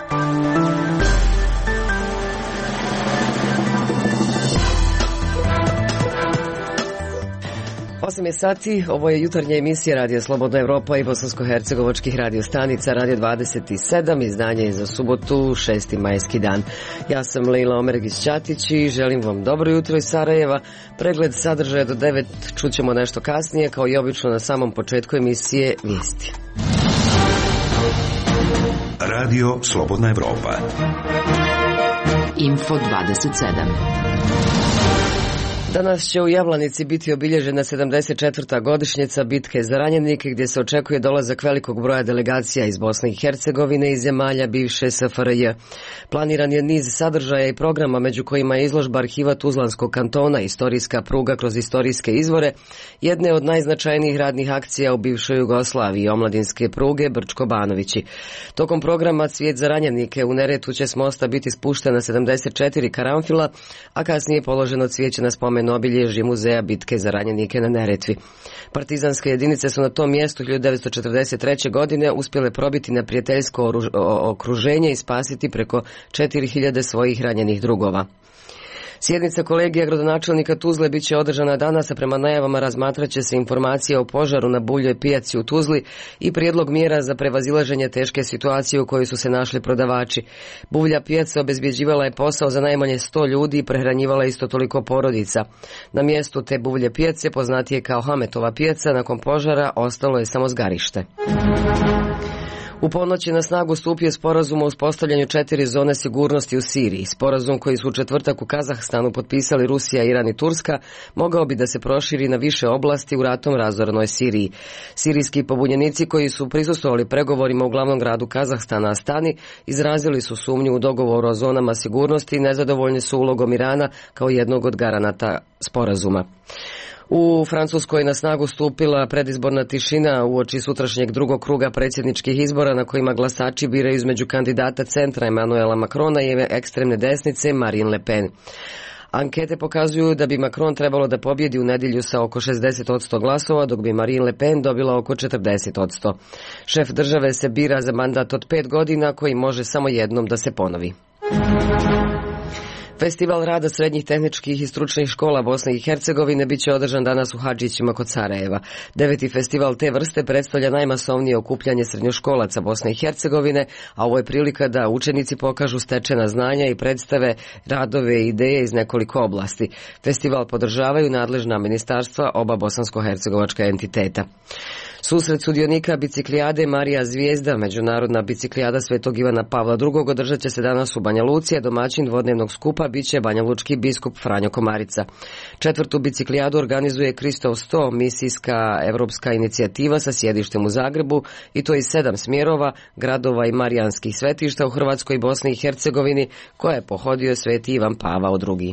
Osam je sati, ovo je jutarnja emisija Radija Slobodna Evropa i bosansko-hercegovačkih radio stanica Radio 27, izdanje je za subotu, 6. majski dan. Ja sam Leila Omergić-Ćatić i želim vam dobro jutro iz Sarajeva. Pregled sadržaja do 9 čućemo nešto kasnije, kao i obično na samom početku emisije vijesti. Radio Slobodna Evropa. Info 27. Danas će u Javlanici biti obilježena 74. godišnjica bitke za ranjenike, gdje se očekuje dolazak velikog broja delegacija iz Bosne i Hercegovine i zemalja bivše SFRJ. Planiran je niz sadržaja i programa, među kojima je izložba arhiva Tuzlanskog kantona, istorijska pruga kroz istorijske izvore, jedne od najznačajnijih radnih akcija u bivšoj Jugoslaviji, omladinske pruge Brčko-Banovići. Tokom programa Cvijet za ranjenike u Neretvu će s mosta biti spuštena 74 karanfila, a kasnije položeno cvijeće na spomen obilježje muzeja bitke za ranjenike na Neretvi. Partizanske jedinice su na tom mjestu 1943. godine uspjele probiti neprijateljsko okruženje i spasiti preko 4000 svojih ranjenih drugova. Sjednica kolegija gradonačelnika Tuzle bit će održana danas, a prema najavama razmatrat će se informacija o požaru na Buvljoj pijaci u Tuzli i prijedlog mjera za prevazilaženje teške situacije u kojoj su se našli prodavači. Buvlja pijaca obezbjeđivala je posao za najmanje 100 ljudi i prehranjivala isto toliko porodica. Na mjestu te Buvlje pijace, poznatije kao Hametova pijaca, nakon požara ostalo je samo zgarište. U ponoć je na snagu stupio sporazum o uspostavljanju 4 zone sigurnosti u Siriji. Sporazum koji su u četvrtak u Kazahstanu potpisali Rusija, Iran i Turska mogao bi da se proširi na više oblasti u ratom razorenoj Siriji. Sirijski pobunjenici koji su prisustvovali pregovorima u glavnom gradu Kazahstana Astani izrazili su sumnju u dogovoru o zonama sigurnosti i nezadovoljni su ulogom Irana kao jednog od garanata sporazuma. U Francuskoj je na snagu stupila predizborna tišina uoči sutrašnjeg drugog kruga predsjedničkih izbora na kojima glasači biraju između kandidata centra Emmanuela Macrona i ekstremne desnice Marine Le Pen. Ankete pokazuju da bi Macron trebalo da pobjedi u nedjelju sa oko 60% glasova, dok bi Marine Le Pen dobila oko 40%. Šef države se bira za mandat od 5 godina koji može samo jednom da se ponovi. Festival rada srednjih tehničkih i stručnih škola Bosne i Hercegovine bit će održan danas u Hadžićima kod Sarajeva. 9. festival te vrste predstavlja najmasovnije okupljanje srednjoškolaca Bosne i Hercegovine, a ovo je prilika da učenici pokažu stečena znanja i predstave radove i ideje iz nekoliko oblasti. Festival podržavaju nadležna ministarstva oba bosansko-hercegovačka entiteta. Susret sudionika biciklijade Marija Zvijezda, međunarodna biciklijada Svetog Ivana Pavla II, održat će se danas u Banja Luci, a domaćin dvodnevnog skupa biće banjalučki biskup Franjo Komarica. 4. biciklijadu organizuje Kristov 100, misijska evropska inicijativa sa sjedištem u Zagrebu, i to iz 7 smjerova, gradova i marijanskih svetišta u Hrvatskoj i Bosni i Hercegovini, koje je pohodio Sveti Ivan Pavao II.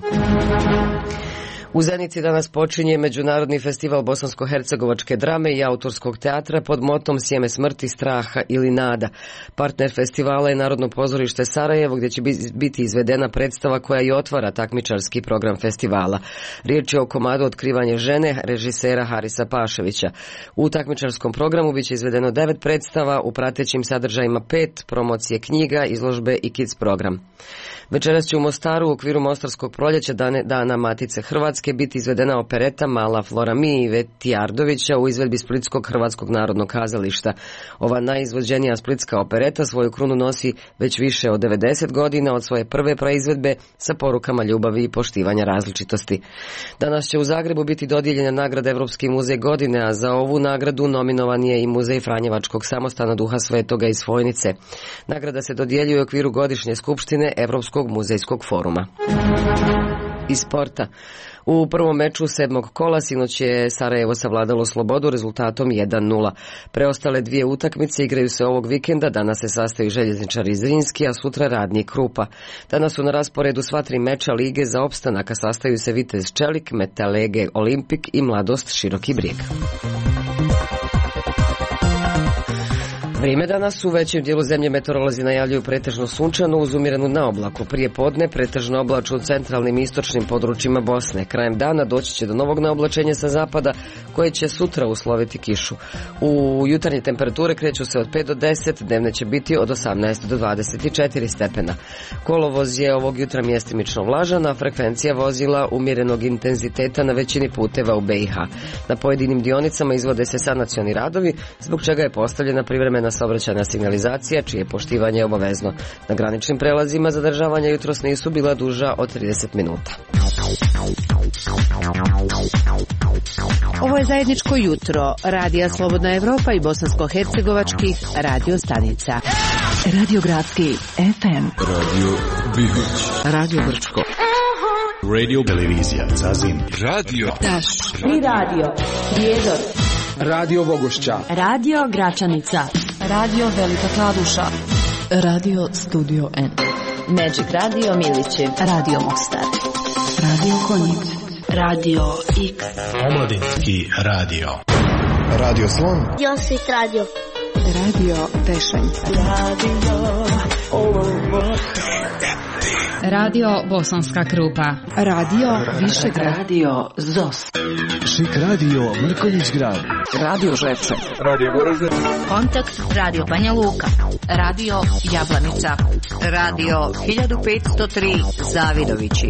U Zenici danas počinje Međunarodni festival bosansko-hercegovačke drame i autorskog teatra pod motom Sjeme smrti, straha ili nada. Partner festivala je Narodno pozorište Sarajevo, gdje će biti izvedena predstava koja i otvara takmičarski program festivala. Riječ je o komadu Otkrivanje žene režisera Harisa Paševića. U takmičarskom programu biće izvedeno 9 predstava, u pratećim sadržajima 5, promocije knjiga, izložbe i kids program. Večeras će u Mostaru u okviru Mostarskog proljeća Dana Matice Hrvatske biti izvedena opereta Mala Flora Mi Ive Tijardovića u izvedbi Splitskog Hrvatskog narodnog kazališta. Ova najizvođenija splitska opereta svoju krunu nosi već više od 90 godina od svoje prve proizvedbe sa porukama ljubavi i poštivanja različitosti. Danas će u Zagrebu biti dodijeljena nagrada Evropski muzej godine, a za ovu nagradu nominovan je i Muzej Franjevačkog samostana Duha Svetoga iz Fojnice. Nagrada se dodjeljuje u okviru godišnje skupštine Evropskog muzejskog foruma. Iz sporta. U prvom meču 7. kola sinoć je Sarajevo savladalo Slobodu rezultatom 1:0. Preostale 2 utakmice igraju se ovog vikenda, danas se sastaju Željezničar iz Zrinski, a sutra Radnik Krupa. Danas su na rasporedu sva 3 meča Lige za opstanak, a sastaju se Vitez Čelik, Metalege Olimpik i Mladost Široki Brijeg. Vrijeme danas u većem dijelu zemlje meteorolozi najavljuju pretežno sunčano uz umjerenu naoblaku. Prije podne pretežno oblačno u centralnim i istočnim područjima Bosne. Krajem dana doći će do novog naoblačenja sa zapada koje će sutra usloviti kišu. U jutarnje temperature kreću se od 5 do 10, dnevne će biti od 18 do 24 stepena. Kolovoz je ovog jutra mjestimično vlažan, a frekvencija vozila umjerenog intenziteta na većini puteva u BiH. Na pojedinim dionicama izvode se sanacioni radovi, zbog čega je postavljena privremena saobraćajna signalizacija, čije poštivanje je obavezno. Na graničnim prelazima zadržavanja jutros nisu bila duža od 30 minuta. Ovo je zajedničko jutro Radija Slobodna Evropa i bosansko-hercegovačkih radio stanica. Radio Gradski FM, Radio Bihać, Radio Brčko, Radio Televizija Zazin, Radio Taš i Radio Prijedor, Radio Vogošća, Radio Gračanica, Radio Velika Kladuša, Radio Studio N, Magic Radio Milići, Radio Mostar, Radio Konjic, Radio X, Omladinski radio. Radio Slon, Josip Radio, Radio Tešvanjca, Radio Bosanska Krupa, Radio Višegrad, Radio ZOS, Šik Radio Mrkonjić Grad, Radio Žepče, Radio Goražde, Kontakt Radio Banja Luka, Radio Jablanica, Radio 1503 Zavidovići.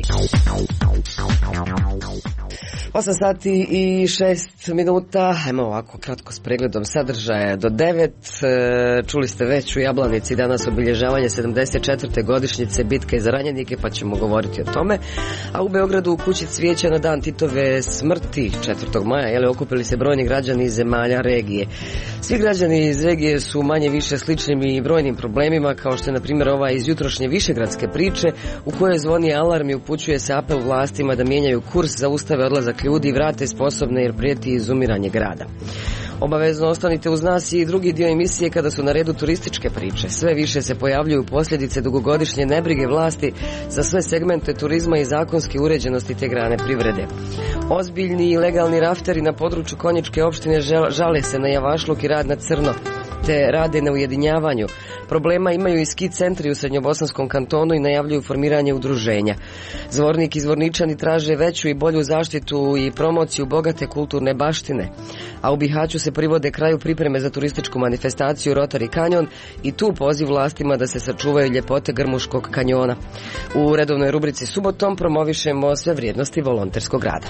8 sati i 6 minuta, ajmo ovako kratko s pregledom sadržaja do 9. Čuli ste već u Jablanici danas obilježavanje 74. godišnjice bitke za ranjenike, pa ćemo govoriti o tome. A u Beogradu u kući cvijeća na dan Titove smrti 4. maja okupili se brojni građani iz zemalja regije. Svi građani iz regije su manje više sličnim i brojnim problemima, kao što je na primjer ova iz jutrošnje višegradske priče u kojoj zvoni alarm i upućuje se apel vlastima da mijenjaju kurs, zaustave odlazak ljudi i vrate sposobne jer prijeti izumiranje grada. Obavezno ostanite uz nas i drugi dio emisije kada su na redu turističke priče. Sve više se pojavljuju posljedice dugogodišnje nebrige vlasti za sve segmente turizma i zakonske uređenosti te grane privrede. Ozbiljni i legalni rafteri na području Konjičke opštine žale se na javašluk i rad na crno, te rade na ujedinjavanju. Problema imaju i ski centri u Srednjobosanskom kantonu i najavljuju formiranje udruženja. Zvornik i zvorničani traže veću i bolju zaštitu i promociju bogate kulturne baštine. A u Bihaću se privode kraju pripreme za turističku manifestaciju Rotary Kanjon i tu poziv vlastima da se sačuvaju ljepote Grmuškog kanjona. U redovnoj rubrici Subotom promovišemo sve vrijednosti volonterskog rada.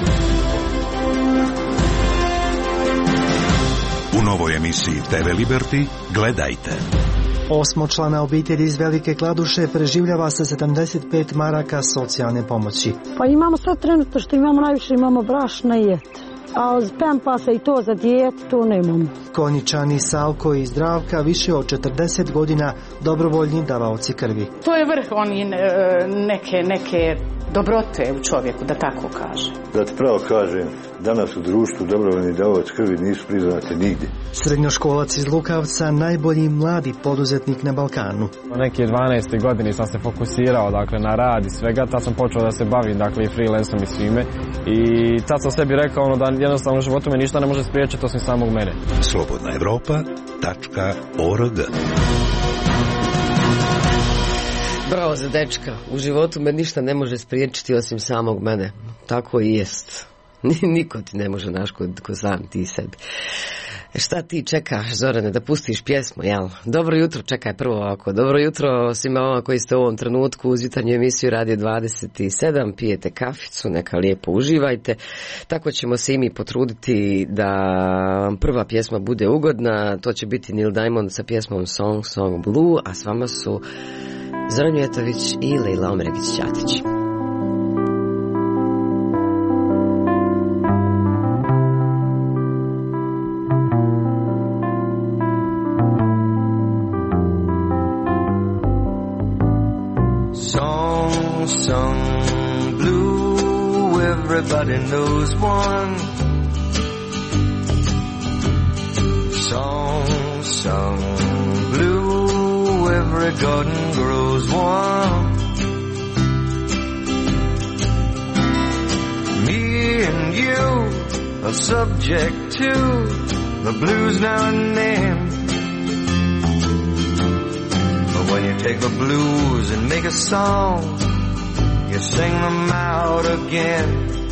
U novoj emisiji TV Liberty gledajte. 8-člana obitelj iz Velike Kladuše preživljava sa 75 maraka socijalne pomoći. Pa imamo sad trenutno što imamo najviše, imamo brašna i jet. A pempasa i to za dijete, to nemamo. Konjičani Salko i Zdravka više od 40 godina dobrovoljni davaoci krvi. To je vrh oni neke dobrote u čovjeku, da tako kaže. Da ti pravo kažem, danas u društvu dobrovoljni davaoci krvi nisu priznati nigdje. Srednjoškolac iz Lukavca, najbolji mladi poduzetnik na Balkanu. U neke 12. godine sam se fokusirao na rad i svega, tad sam počeo da se bavim i freelanceom i svime i tad sam sebi rekao da jednostavno u životu me ništa ne može spriječiti osim samog mene. Slobodnaevropa.org. Bravo za dečka, u životu me ništa ne može spriječiti osim samog mene. Tako i jest. Niko ti ne može naš ko sam ti sebi. Šta ti čekaš, Zorane, da pustiš pjesmu, jel? Dobro jutro, čekaj prvo ovako. Dobro jutro svima vama koji ste u ovom trenutku uz jutarnju emisiju Radio 27, pijete kaficu, neka lijepo uživajte. Tako ćemo se i mi potruditi da vam prva pjesma bude ugodna. To će biti Neil Diamond sa pjesmom Song Blue, a s vama su Zoran Mijetović i Lejla Omregić-Ćatić. Song blue, everybody knows one. Song blue, every garden grows one. Me and you are subject to the blues now and then. take the blues and make a song, you sing them out again.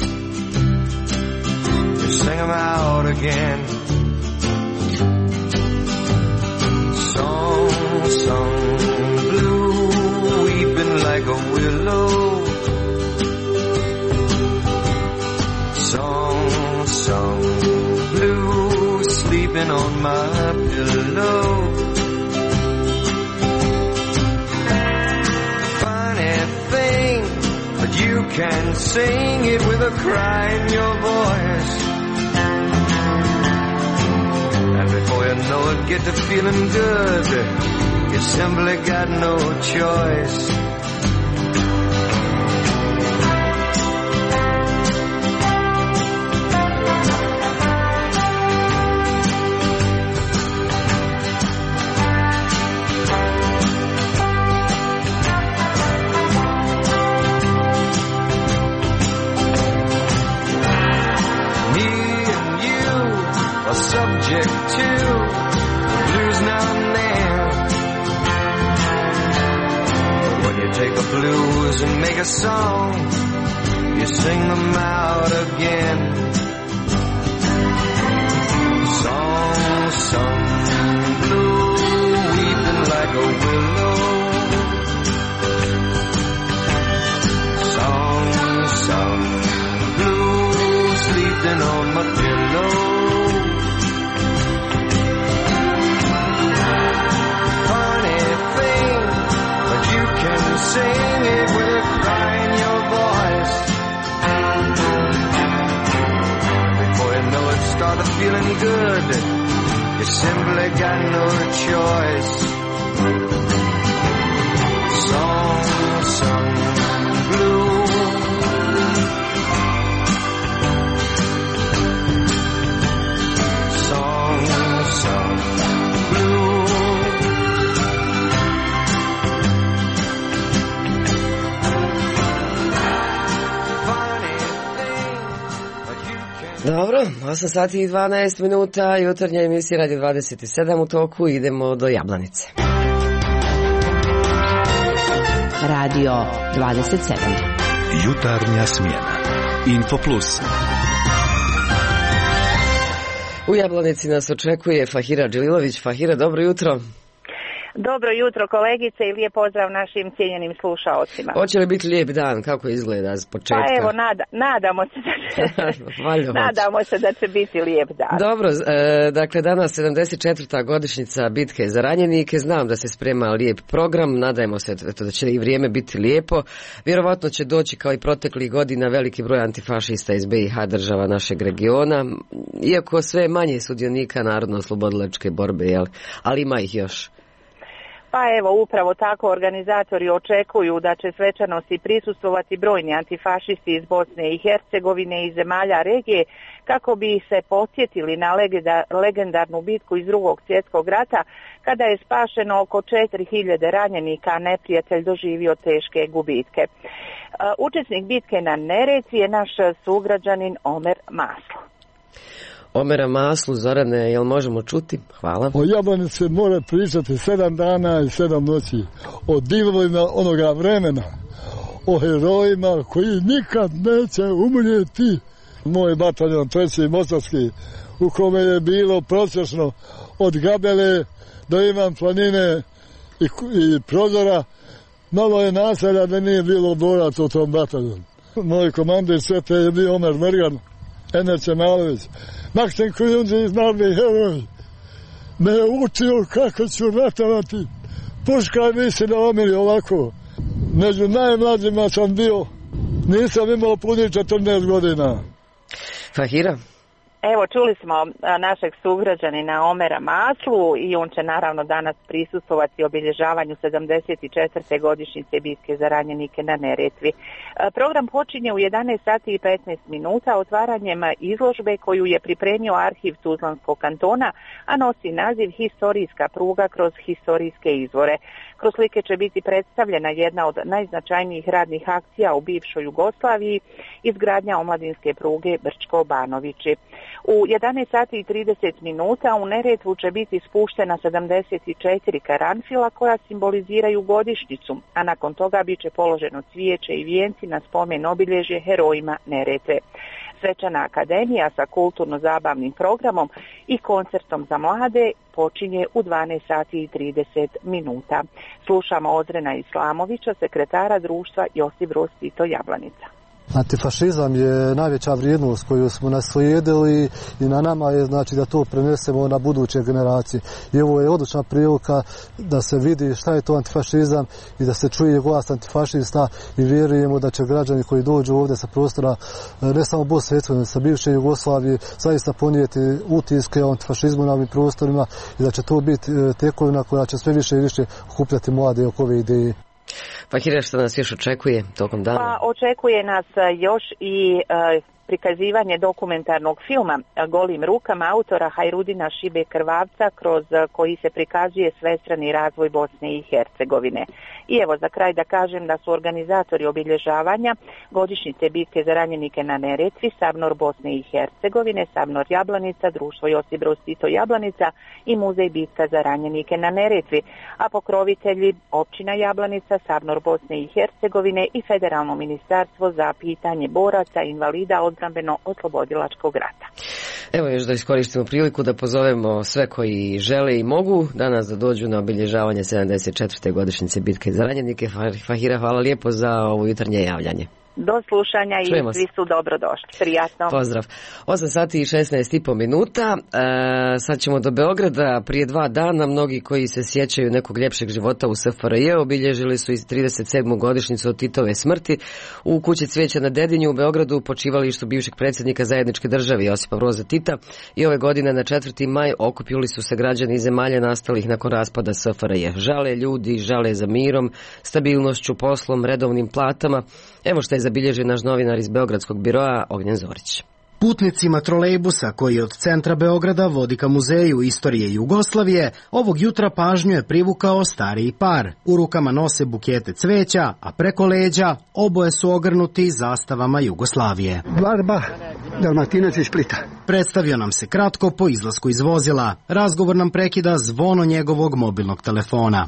You sing them out again. Song sung blue, weeping like a willow. Song sung blue, sleeping on my pillow. Funny thing, but you can sing it with a cry in your voice. And before you know it, get to feeling good. You simply got no choice. Subject to blues now and then. But when you take the blues and make a song, you sing them out again. Song sung blue, weeping like a willow. Song sung blue, sleeping on my pillow. Sing it with a cry in your voice. Before you know it, started feeling good. You simply got no choice. Song sung blue. Song sung blue. Dobro, 8 sati i 12 minuta, jutarnja emisija Radio 27 u toku, idemo do Jablanice. Radio 27. Jutarnja smjena. Info Plus. U Jablanici nas očekuje Fahira Džililović. Fahira, dobro jutro. Dobro jutro kolegice i lijep pozdrav našim cijenjenim slušaocima. Hoće li biti lijep dan? Kako izgleda s početka? Pa evo, nadamo se nadamo se da će biti lijep dan. Dobro, dakle danas 74. godišnjica bitke za ranjenike. Znam da se sprema lijep program, nadajmo se da će i vrijeme biti lijepo. Vjerovatno će doći kao i proteklih godina veliki broj antifašista iz BiH država našeg regiona, iako sve manje sudionika narodno-oslobodilačke borbe, jel? Ali ima ih još. Pa evo, upravo tako organizatori očekuju da će svečanosti prisustvovati brojni antifašisti iz Bosne i Hercegovine i zemalja regije kako bi se podsjetili na legendarnu bitku iz Drugog svjetskog rata kada je spašeno oko 4000 ranjenika, a neprijatelj doživio teške gubitke. Učesnik bitke na Neretvi je naš sugrađanin Omer Maslo. Omera Maslu, Zorane, jel možemo čuti? Hvala. O Jablanici se mora pričati 7 dana i 7 noći. O divovima onoga vremena. O herojima koji nikad neće umrijeti. Moj bataljon, 3. Mostarski, u kome je bilo prosječno od Gabele do Ivan Planine i Prozora, malo je naselja da nije bilo boraca u tom bataljonu. Moj komandir svete je bio Omer Mrgan, Ener Čemalović. Maksim Kujundžić, narodni heroj, me je učio kako ću ratovati. Puška visi na omiri ovako. Među najmlađima sam bio, nisam imao punih 14 godina. Fahira? Evo, čuli smo našeg sugrađanina Omera Maslu i on će naravno danas prisustvovati obilježavanju 74. godišnjice bitke za ranjenike na Neretvi. Program počinje u 11 sati i 15 minuta otvaranjem izložbe koju je pripremio arhiv Tuzlanskog kantona, a nosi naziv Historijska pruga kroz historijske izvore. Kroz slike će biti predstavljena jedna od najznačajnijih radnih akcija u bivšoj Jugoslaviji, izgradnja omladinske pruge Brčko-Banovići. U 11 sati i 30 minuta u Neretvu će biti spuštena 74 karanfila koja simboliziraju godišnjicu, a nakon toga bit će položeno cvijeće i vijenci na spomen obilježje herojima Neretve. Svečana akademija sa kulturno-zabavnim programom i koncertom za mlade počinje u 12 sati i 30 minuta. Slušamo Ozrena Islamovića, sekretara društva Josip Broz Tito Jablanica. Antifašizam je najveća vrijednost koju smo naslijedili i na nama je znači da to prenesemo na buduće generacije. I ovo je odlična prilika da se vidi šta je to antifašizam i da se čuje glas antifašista i vjerujemo da će građani koji dođu ovdje sa prostora ne samo Bosne i Hercegovine, sa bivše Jugoslavije zaista ponijeti utiske o antifašizmu na ovim prostorima i da će to biti tekovina koja će sve više i više okupljati mlade oko ove ideje. Fahira, što nas još očekuje tokom dana? Pa očekuje nas još i prikazivanje dokumentarnog filma Golim rukama autora Hajrudina Šibe Krvavca, kroz koji se prikazuje svestrani razvoj Bosne i Hercegovine. I evo za kraj da kažem da su organizatori obilježavanja godišnjice bitke za ranjenike na Neretvi SABNOR Bosne i Hercegovine, SABNOR Jablanica, Društvo Josip Broz Tito Jablanica i Muzej bitka za ranjenike na Neretvi, a pokrovitelji općina Jablanica, SABNOR Bosne i Hercegovine i Federalno ministarstvo za pitanje boraca, invalida, odbrambeno-oslobodilačkog rata. Evo još da iskoristimo priliku da pozovemo sve koji žele i mogu danas da dođu na obilježavanje 74. godišnjice bitke za ranjenike. Fahira, hvala lijepo za ovo jutarnje javljanje. Do slušanja i svi su dobrodošli. Prijatno. Pozdrav. 8 sati i 16,5 minuta. Sad ćemo do Beograda. Prije 2 dana mnogi koji se sjećaju nekog ljepšeg života u SFRJ obilježili su i 37. godišnjicu od Titove smrti. U kući Cvijeća na Dedinju u Beogradu, počivalištu bivšeg predsjednika zajedničke države Josipa Broza Tita, i ove godine na 4. maj okupili su se građani zemalja nastalih nakon raspada SFRJ. Žale ljudi, žale za mirom, stabilnošću, poslom, redovnim platama. Evo što je zabilježio naš novinar iz Beogradskog biroa Ognjen Zorić. Putnicima trolejbusa koji od centra Beograda vodi ka muzeju istorije Jugoslavije, ovog jutra pažnju je privukao stariji par. U rukama nose bukete cveća, a preko leđa oboje su ogrnuti zastavama Jugoslavije. Barba, Dalmatinac iz Splita. Predstavio nam se kratko po izlasku iz vozila. Razgovor nam prekida zvono njegovog mobilnog telefona.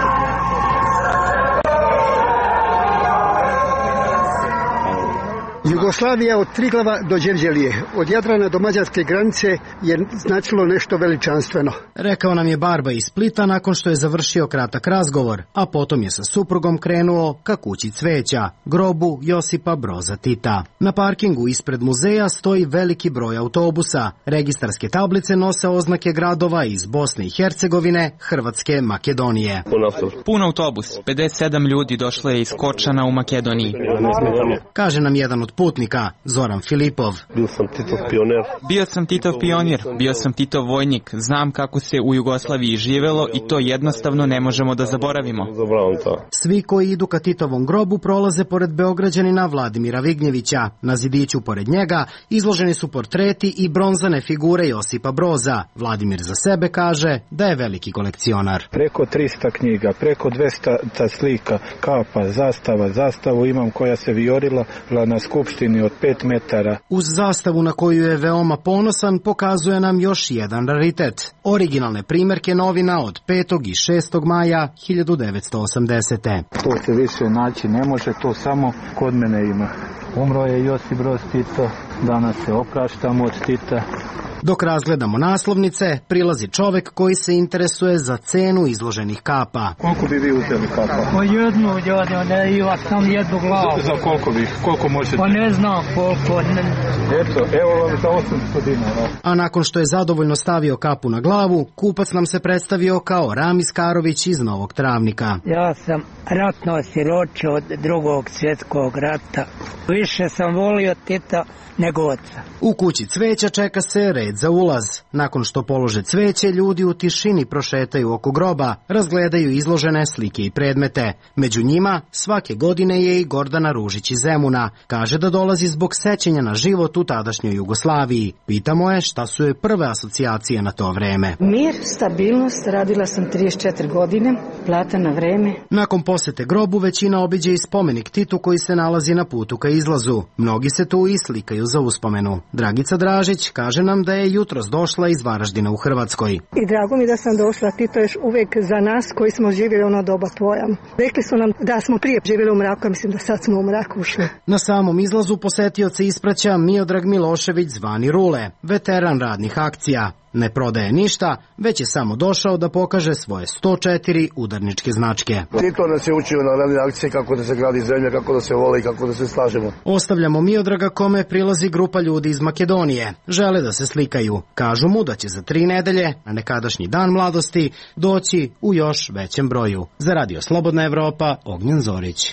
Jugoslavija od Triglava do Đevđelije, od Jadrana do mađarske granice je značilo nešto veličanstveno. Rekao nam je Barba iz Splita nakon što je završio kratak razgovor, a potom je sa suprugom krenuo ka kući Cveća, grobu Josipa Broza Tita. Na parkingu ispred muzeja stoji veliki broj autobusa. Registarske tablice nose oznake gradova iz Bosne i Hercegovine, Hrvatske, Makedonije. Pun autobus, 57 ljudi došlo je iz Kočana u Makedoniji. Kaže nam jedan od putnika, Zoran Filipov. Bio sam Titov pionir, bio sam Titov vojnik, znam kako se u Jugoslaviji živelo i to jednostavno ne možemo da zaboravimo. Svi koji idu ka Titovom grobu prolaze pored Beograđanina Vladimira Vignjevića. Na zidiću pored njega izloženi su portreti i bronzane figure Josipa Broza. Vladimir za sebe kaže da je veliki kolekcionar. Preko 300 knjiga, preko 200 slika, kapa, zastavu imam koja se viorila na skupštini od 5 metara. Uz zastavu na koju je veoma ponosan pokazuje nam još jedan raritet. Originalne primjerke novina od 5. i 6. maja 1980. To se više naći ne može, to samo kod mene ima. Umro je Josip Broz Tito, danas se opraštamo od Tita. Dok razgledamo naslovnice, prilazi čovek koji se interesuje za cenu izloženih kapa. Koliko bi vi uzeli kapa? Pa jednu, ne ima sam jednu glavu. Za koliko možete? Pa ne znam koliko. Eto, evo vam za 800 dinara. A nakon što je zadovoljno stavio kapu na glavu, kupac nam se predstavio kao Ramis Karović iz Novog Travnika. Ja sam ratno siroče od Drugog svjetskog rata. Više sam volio Tita nego oca. U kući Cveća čeka se red red za ulaz. Nakon što polože cveće, ljudi u tišini prošetaju oko groba, razgledaju izložene slike i predmete. Među njima svake godine je i Gordana Ružić iz Zemuna. Kaže da dolazi zbog sećanja na život u tadašnjoj Jugoslaviji. Pitamo je šta su joj prve asocijacije na to vreme. Mir, stabilnost, radila sam 34 godine, plata na vreme. Nakon posete grobu većina obiđe i spomenik Titu koji se nalazi na putu ka izlazu. Mnogi se tu i slikaju za uspomenu. Dragica Dražić kaže nam da je jutros došla iz Varaždina u Hrvatskoj. I drago mi da sam došla, Tito je uvek za nas koji smo živjeli ono doba tvoja. Rekli su nam da smo prije živjeli u mraku, a mislim da sad smo u mraku ušli. Na samom izlazu posetioce ispraća Miodrag Milošević zvani Rule, veteran radnih akcija. Ne prodaje ništa, već je samo došao da pokaže svoje 104 udarničke značke. Tito nas je učio na radne akcije kako da se gradi zemlja, kako da se voli i kako da se slažemo. Ostavljamo Miodraga kome prilazi grupa ljudi iz Makedonije. Žele da se slikaju. Kažu mu da će za 3 nedelje, na nekadašnji dan mladosti, doći u još većem broju. Za Radio Slobodna Evropa, Ognjen Zorić.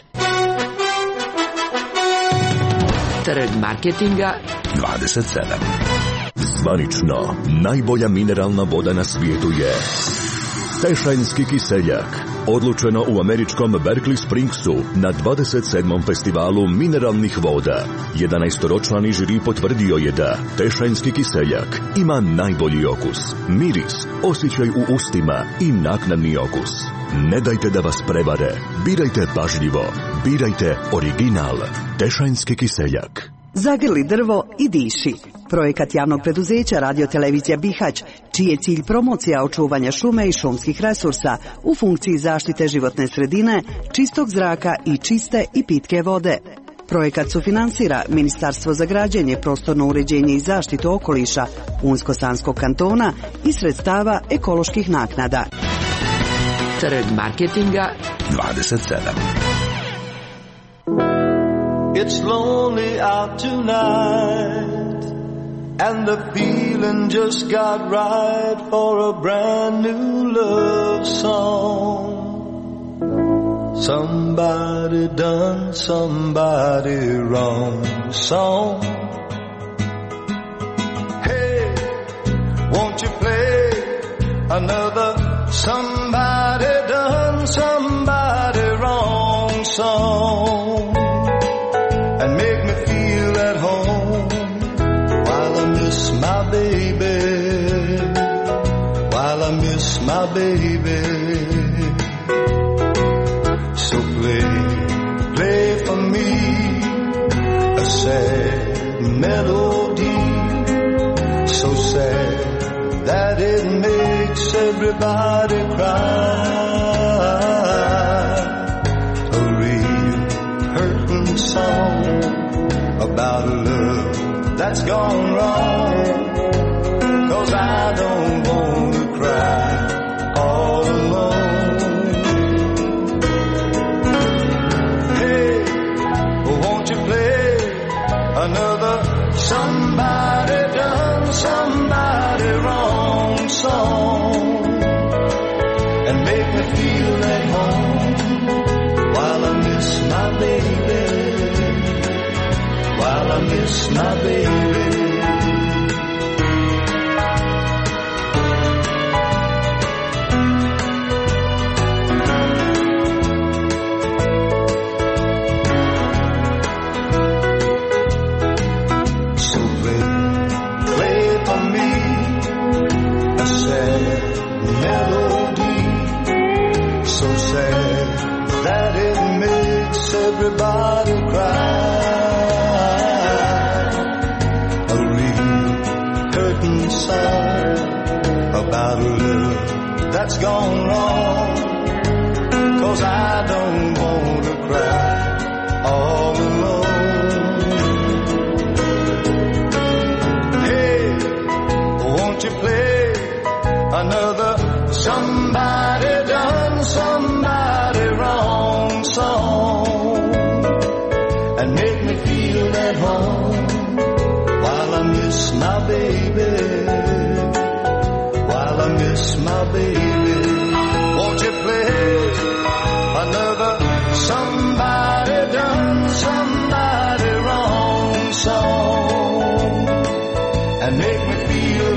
Trg marketinga 27. Zvanično, najbolja mineralna voda na svijetu je Tešajnski kiseljak. Odlučeno u američkom Berkeley Springsu na 27. festivalu mineralnih voda. 11-ročlani žiri potvrdio je da Tešajnski kiseljak ima najbolji okus, miris, osjećaj u ustima i naknadni okus. Ne dajte da vas prevare. Birajte pažljivo. Birajte original. Tešajnski kiseljak. Zagrli drvo i diši. Projekat javnog preduzeća Radio-televizija Bihać, čiji je cilj promocija očuvanja šume i šumskih resursa u funkciji zaštite životne sredine, čistog zraka i čiste i pitke vode. Projekat sufinansira Ministarstvo za građenje, prostorno uređenje i zaštitu okoliša Unsko-Sanskog kantona i sredstava ekoloških naknada. Trg marketinga 27. It's lonely out tonight, and the feeling just got right for a brand new love song. Somebody done somebody wrong song. Hey, won't you play another somebody done somebody wrong song? And make me feel at home while I miss my baby, while I miss my baby. So play for me a sad melody, so sad that it makes everybody cry. A real hurting song about a love that's gone wrong, 'cause I don't want to cry all alone. Hey, won't you play another somebody done somebody wrong song, and make me feel at home while I miss my baby, while I miss my baby. So play for me a sad melody, so sad that it makes everybody cry. A real curtain song about a love that's gone wrong, 'cause I don't want to cry all alone. Hey, won't you play another somebody done somebody wrong song, and make me feel at home while I miss my baby, while I miss my baby. Won't you play another somebody done somebody wrong song, and make me feel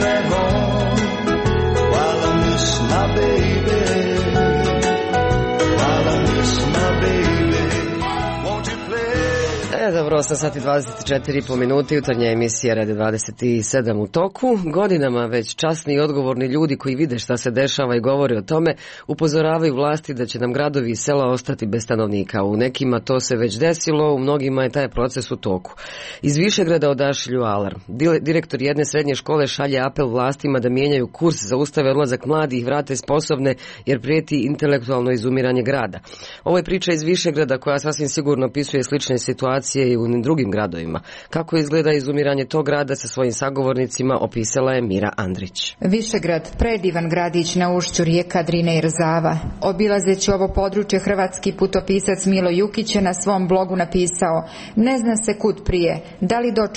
Dobro, 8 sati 24 po minuti, jutarnja emisija Radio 27 u toku. Godinama već časni i odgovorni ljudi koji vide šta se dešava i govore o tome, upozoravaju vlasti da će nam gradovi i sela ostati bez stanovnika. U nekima to se već desilo, u mnogima je taj proces u toku. Iz Višegrada odašilju alarm. Direktor jedne srednje škole šalje apel vlastima da mijenjaju kurs, zaustave odlazak mladih, vrate sposobne jer prijeti intelektualno izumiranje grada. Ovo je priča iz Višegrada koja sasvim sigurno opisuje slične situacije i u drugim gradovima. Kako izgleda izumiranje tog grada sa svojim sagovornicima opisala je Mira Andrić. Višegrad, predivan gradić na ušću rijeka Drine i Rzava. Obilazeći ovo područje, hrvatski putopisac Milo Jukić je na svom blogu napisao: ne zna se kud prije, da li do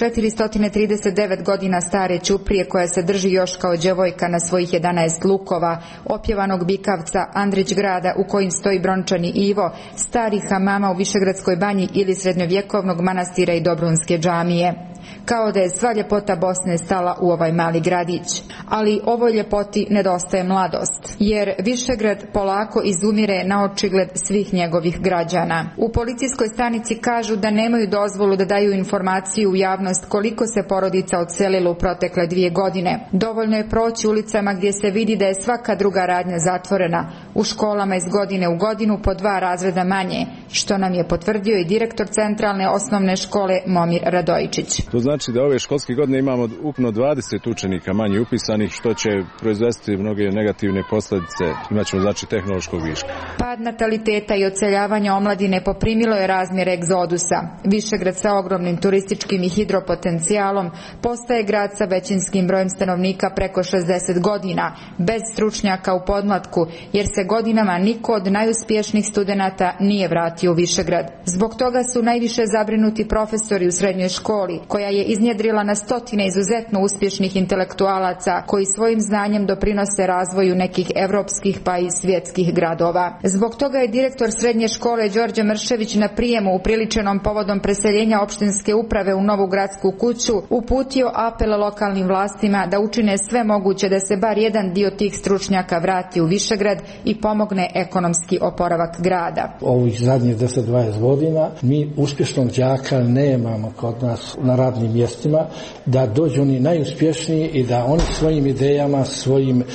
439 godina stare ćuprije koja se drži još kao djevojka na svojih 11 lukova, opjevanog bikavca Andrić grada u kojim stoji brončani Ivo, starih hamama u Višegradskoj banji ili srednjovjekovnog manastira i Dobrunske džamije. Kao da je sva ljepota Bosne stala u ovaj mali gradić. Ali ovoj ljepoti nedostaje mladost, jer Višegrad polako izumire na očigled svih njegovih građana. U policijskoj stanici kažu da nemaju dozvolu da daju informaciju u javnost koliko se porodica odselilo u protekle 2 godine. Dovoljno je proći ulicama gdje se vidi da je svaka druga radnja zatvorena. U školama iz godine u godinu po 2 razreda manje, što nam je potvrdio i direktor centralne osnovne škole Momir Radojičić. To znači da ove školske godine imamo ukupno 20 učenika manje upisanih, što će proizvesti mnoge negativne posljedice. Imaćemo znači tehnološkog viška. Pad nataliteta i odseljavanja omladine poprimilo je razmjere egzodusa. Višegrad sa ogromnim turističkim i hidropotencijalom postaje grad sa većinskim brojem stanovnika preko 60 godina, bez stručnjaka u podmlatku, jer se godinama niko od najuspješnijih studenata nije vratio u Višegrad. Zbog toga su najviše zabrinuti profesori u srednjoj školi, koja je iznjedrila na stotine izuzetno uspješnih intelektualaca koji svojim znanjem doprinose razvoju nekih evropskih pa i svjetskih gradova. Zbog toga je direktor srednje škole Đorđe Mršević na prijemu upriličenom povodom preseljenja opštinske uprave u novu gradsku kuću uputio apel lokalnim vlastima da učine sve moguće da se bar jedan dio tih stručnjaka vrati u Višegrad i pomogne ekonomski oporavak grada. Ovih zadnjih 10-20 godina mi uspješnog đaka nemamo kod nas na radnim mjestima, da dođu oni najuspješniji i da oni svojim idejama, svojim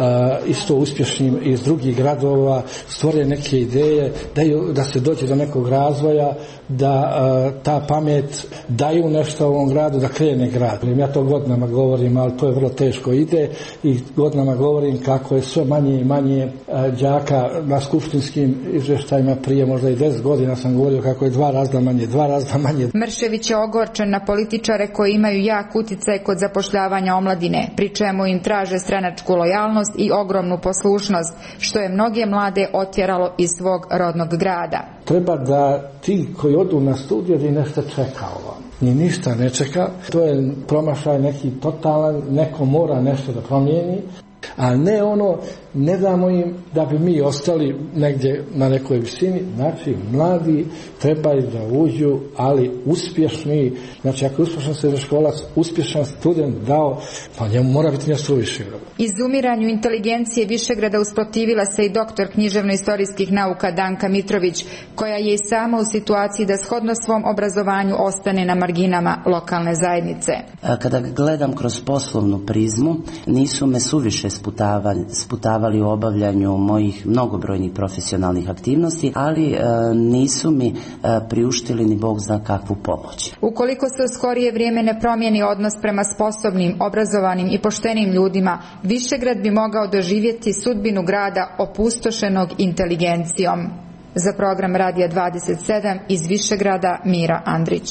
isto uspješnim iz drugih gradova stvore neke ideje, da se dođe do nekog razvoja, da ta pamet daju nešto ovom gradu, da krene grad. Ja to godinama govorim, ali to je vrlo teško ide i godinama govorim kako je sve manje i manje đaka na skupštinskim izvještajima. Prije možda i 10 godina sam govorio kako je 2 razda manje. Mršević je ogorčen na političare koji imaju jak utjecaj kod zapošljavanja omladine, pri čemu im traže stranačku lojalnost i ogromnu poslušnost, što je mnoge mlade otjeralo iz svog rodnog grada. Treba da ti koji odu na studiju da nešto čeka ovo. Ni ništa ne čeka, to je promašaj neki totalan, neko mora nešto da promijeni, a ne ono, ne damo im da bi mi ostali negdje na nekoj visini. Znači, mladi trebaju da uđu, ali uspješni. Znači, ako je uspješan srednjoškolac, uspješan student dao, pa njemu mora biti mjesto u Višegradu. Izumiranju inteligencije Višegrada usprotivila se i doktor književno-istorijskih nauka Danka Mitrović, koja je i sama u situaciji da shodno svom obrazovanju ostane na marginama lokalne zajednice. Kada gledam kroz poslovnu prizmu, nisu me suviše sputavali u obavljanju mojih mnogobrojnih profesionalnih aktivnosti, ali nisu mi priuštili ni Bog zna kakvu pomoć. Ukoliko se u skorije vrijeme ne promijeni odnos prema sposobnim, obrazovanim i poštenim ljudima, Višegrad bi mogao doživjeti sudbinu grada opustošenog inteligencijom. Za program Radija 27 iz Višegrada, Mira Andrić.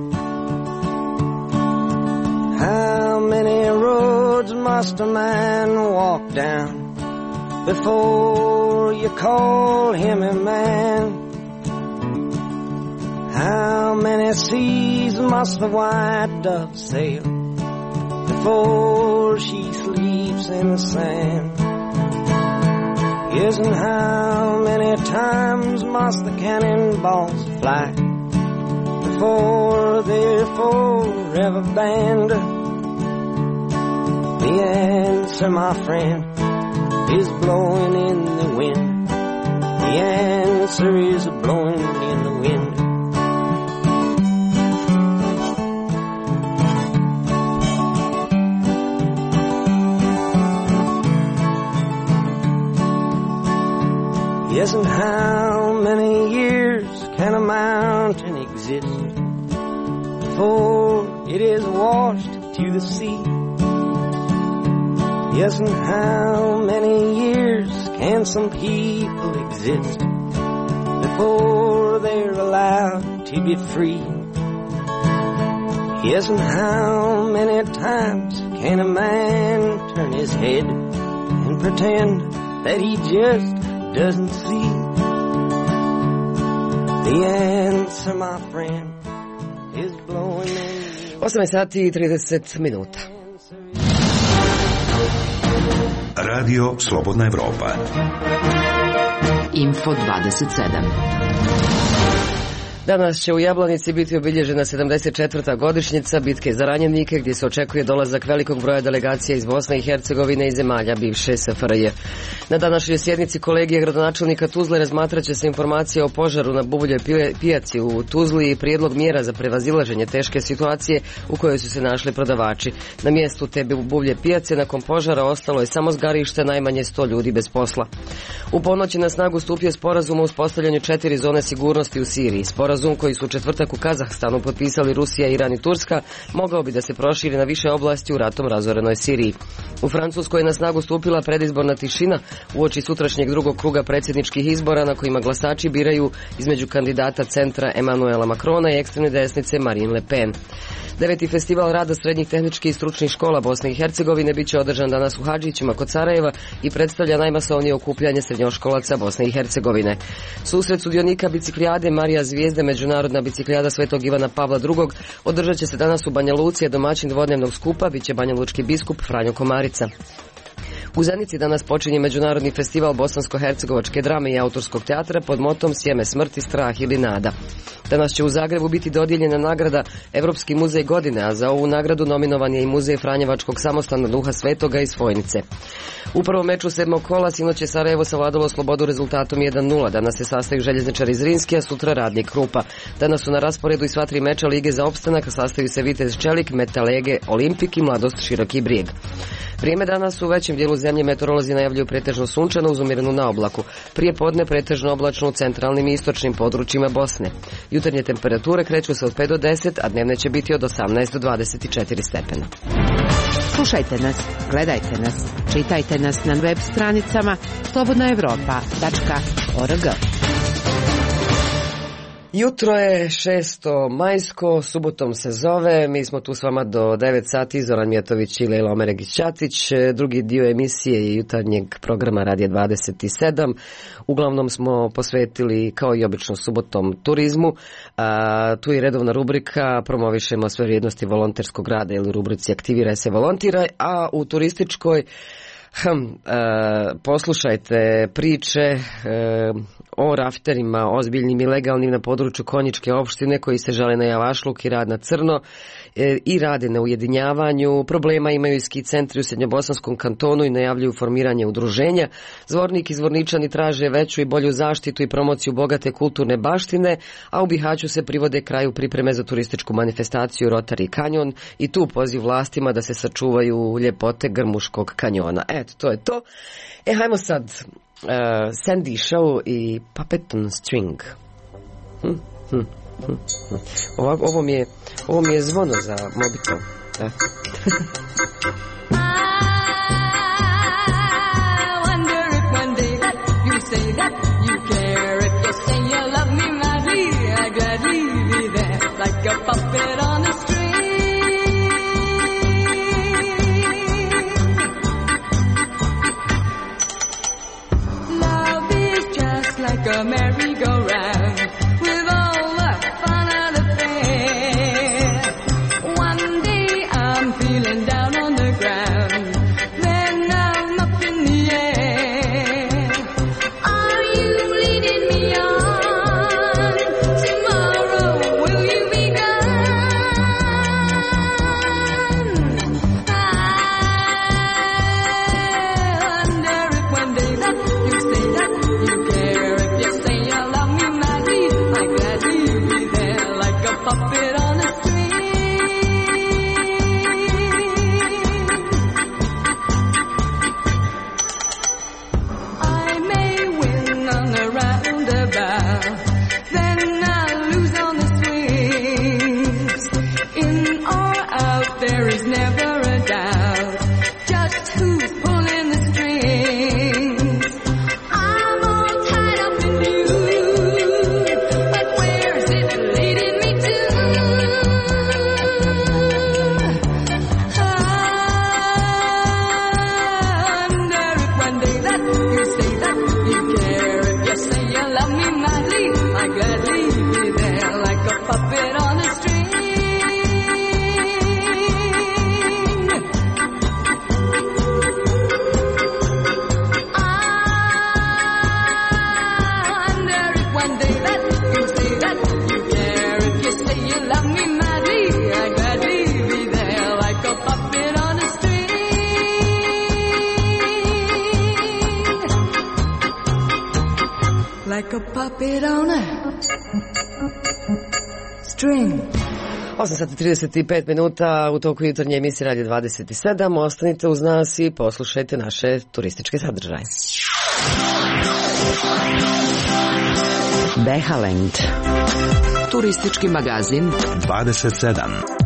How many roads must a man walk down before you call him a man? How many seas must the white dove sail before she sleeps in the sand? Yes, and how many times must the cannonballs fly before they're forever banned? The answer, my friend, is blowing in the wind. The answer is blowing in the wind. Yes, and how many years can a mountain exist before it is washed to the sea? Yes, and how many years can some people exist before they're allowed to get free? Yes, and how many times can a man turn his head and pretend that he just doesn't see? The answer, my friend, is blowing in. 8 sati i 30 minuta. Radio Slobodna Evropa. Info 27. Danas će u Jablanici biti obilježena 74. godišnjica bitke za ranjenike, gdje se očekuje dolazak velikog broja delegacija iz Bosne i Hercegovine i zemalja bivše SFRJ. Na današnjoj sjednici kolegije gradonačelnika Tuzle razmatraće se informacija o požaru na Buvljoj pijaci u Tuzli i prijedlog mjera za prevazilaženje teške situacije u kojoj su se našli prodavači. Na mjestu te Buvlje pijace nakon požara ostalo je samo zgarište, najmanje 100 ljudi bez posla. U ponoći na snagu stupio sporazum o uspostavljanju 4 zone sigurnosti u Siriji. Sporazum koji su u četvrtak u Kazahstanu potpisali Rusija, Iran i Turska mogao bi da se proširi na više oblasti u ratom razorenoj Siriji. U Francuskoj je na snagu stupila predizborna tišina uoči sutrašnjeg drugog kruga predsjedničkih izbora na kojima glasači biraju između kandidata centra Emmanuela Macrona i ekstremne desnice Marine Le Pen. 9. festival rada srednjih tehničkih i stručnih škola Bosne i Hercegovine bit će održan danas u Hadžićima kod Sarajeva i predstavlja najmasovnije okupljanje srednjoškolaca Bosne i Hercegovine. Susret sudionika biciklijade Marija Zvijezde, međunarodna biciklijada Svetog Ivana Pavla II, održat će se danas u Banja Luci, a domaćin dvodnevnog skupa bit će banjalučki biskup Franjo Komarica. U Zenici danas počinje međunarodni festival bosansko-hercegovačke drame i autorskog teatra pod motom Sjeme smrti, strah ili nada. Danas će u Zagrebu biti dodijeljena nagrada Evropski muzej godine, a za ovu nagradu nominovan je i muzej Franjevačkog samostana Duha Svetoga iz Fojnice. U prvom meču 7. kola sinoć je Sarajevo savladalo Slobodu rezultatom 1:0. Danas se sastaju željezničari iz Rinski, a sutra Radnik Krupa. Danas su na rasporedu i sva 3 meča Lige za opstanak, a sastaju se Vitez Čelik, Metalege, Olimpik i Mladost Široki Brijeg. Vrijeme danas u većem dijelu zemlje meteorolozi najavljuju pretežno sunčano uz umjerenu naoblaku. Prije podne pretežno oblačno u centralnim i istočnim područjima Bosne. Jutarnje temperature kreću se od 5 do 10, a dnevne će biti od 18 do 24 stepena. Slušajte nas, gledajte nas, čitajte nas na web stranicama slobodnaevropa.org. Jutro je 6. majsko, subotom se zove, mi smo tu s vama do 9 sati, Zoran Mjetović i Lejla Omeregić-Ćatić, drugi dio emisije i jutarnjeg programa Radija 27. Uglavnom smo posvetili, kao i obično subotom, turizmu, tu je redovna rubrika, promovišemo sve vrijednosti volonterskog rada ili u rubrici Aktiviraj se, volontiraj, a u turističkoj poslušajte priče o rafterima, ozbiljnim i legalnim na području Konjičke opštine koji se žale na javašluk i rad na crno i rade na ujedinjavanju. Problema imaju i ski centri u Srednjobosanskom kantonu i najavljuju formiranje udruženja. Zvornik i Zvorničani traže veću i bolju zaštitu i promociju bogate kulturne baštine, a u Bihaću se privode kraju pripreme za turističku manifestaciju Rotary kanjon i tu poziv vlastima da se sačuvaju ljepote Grmuškog kanjona. Eto, to je to. Hajmo sad Sandy Show i Puppet on String. Ovo mi je zvono za mobitel. Da. A merry-go-round with all the fun of the fair. One day I'm feeling down on the ground, then I'm up in the air. Are you leading me on? Tomorrow will you be gone? I wonder if one day that you say that you care. Say you love me like a puppet on a string. 8:35 minuta u toku jutarnje emisije Radio 27. Ostanite uz nas i poslušajte naše turističke sadržaje. Behaland. Turistički magazin 27.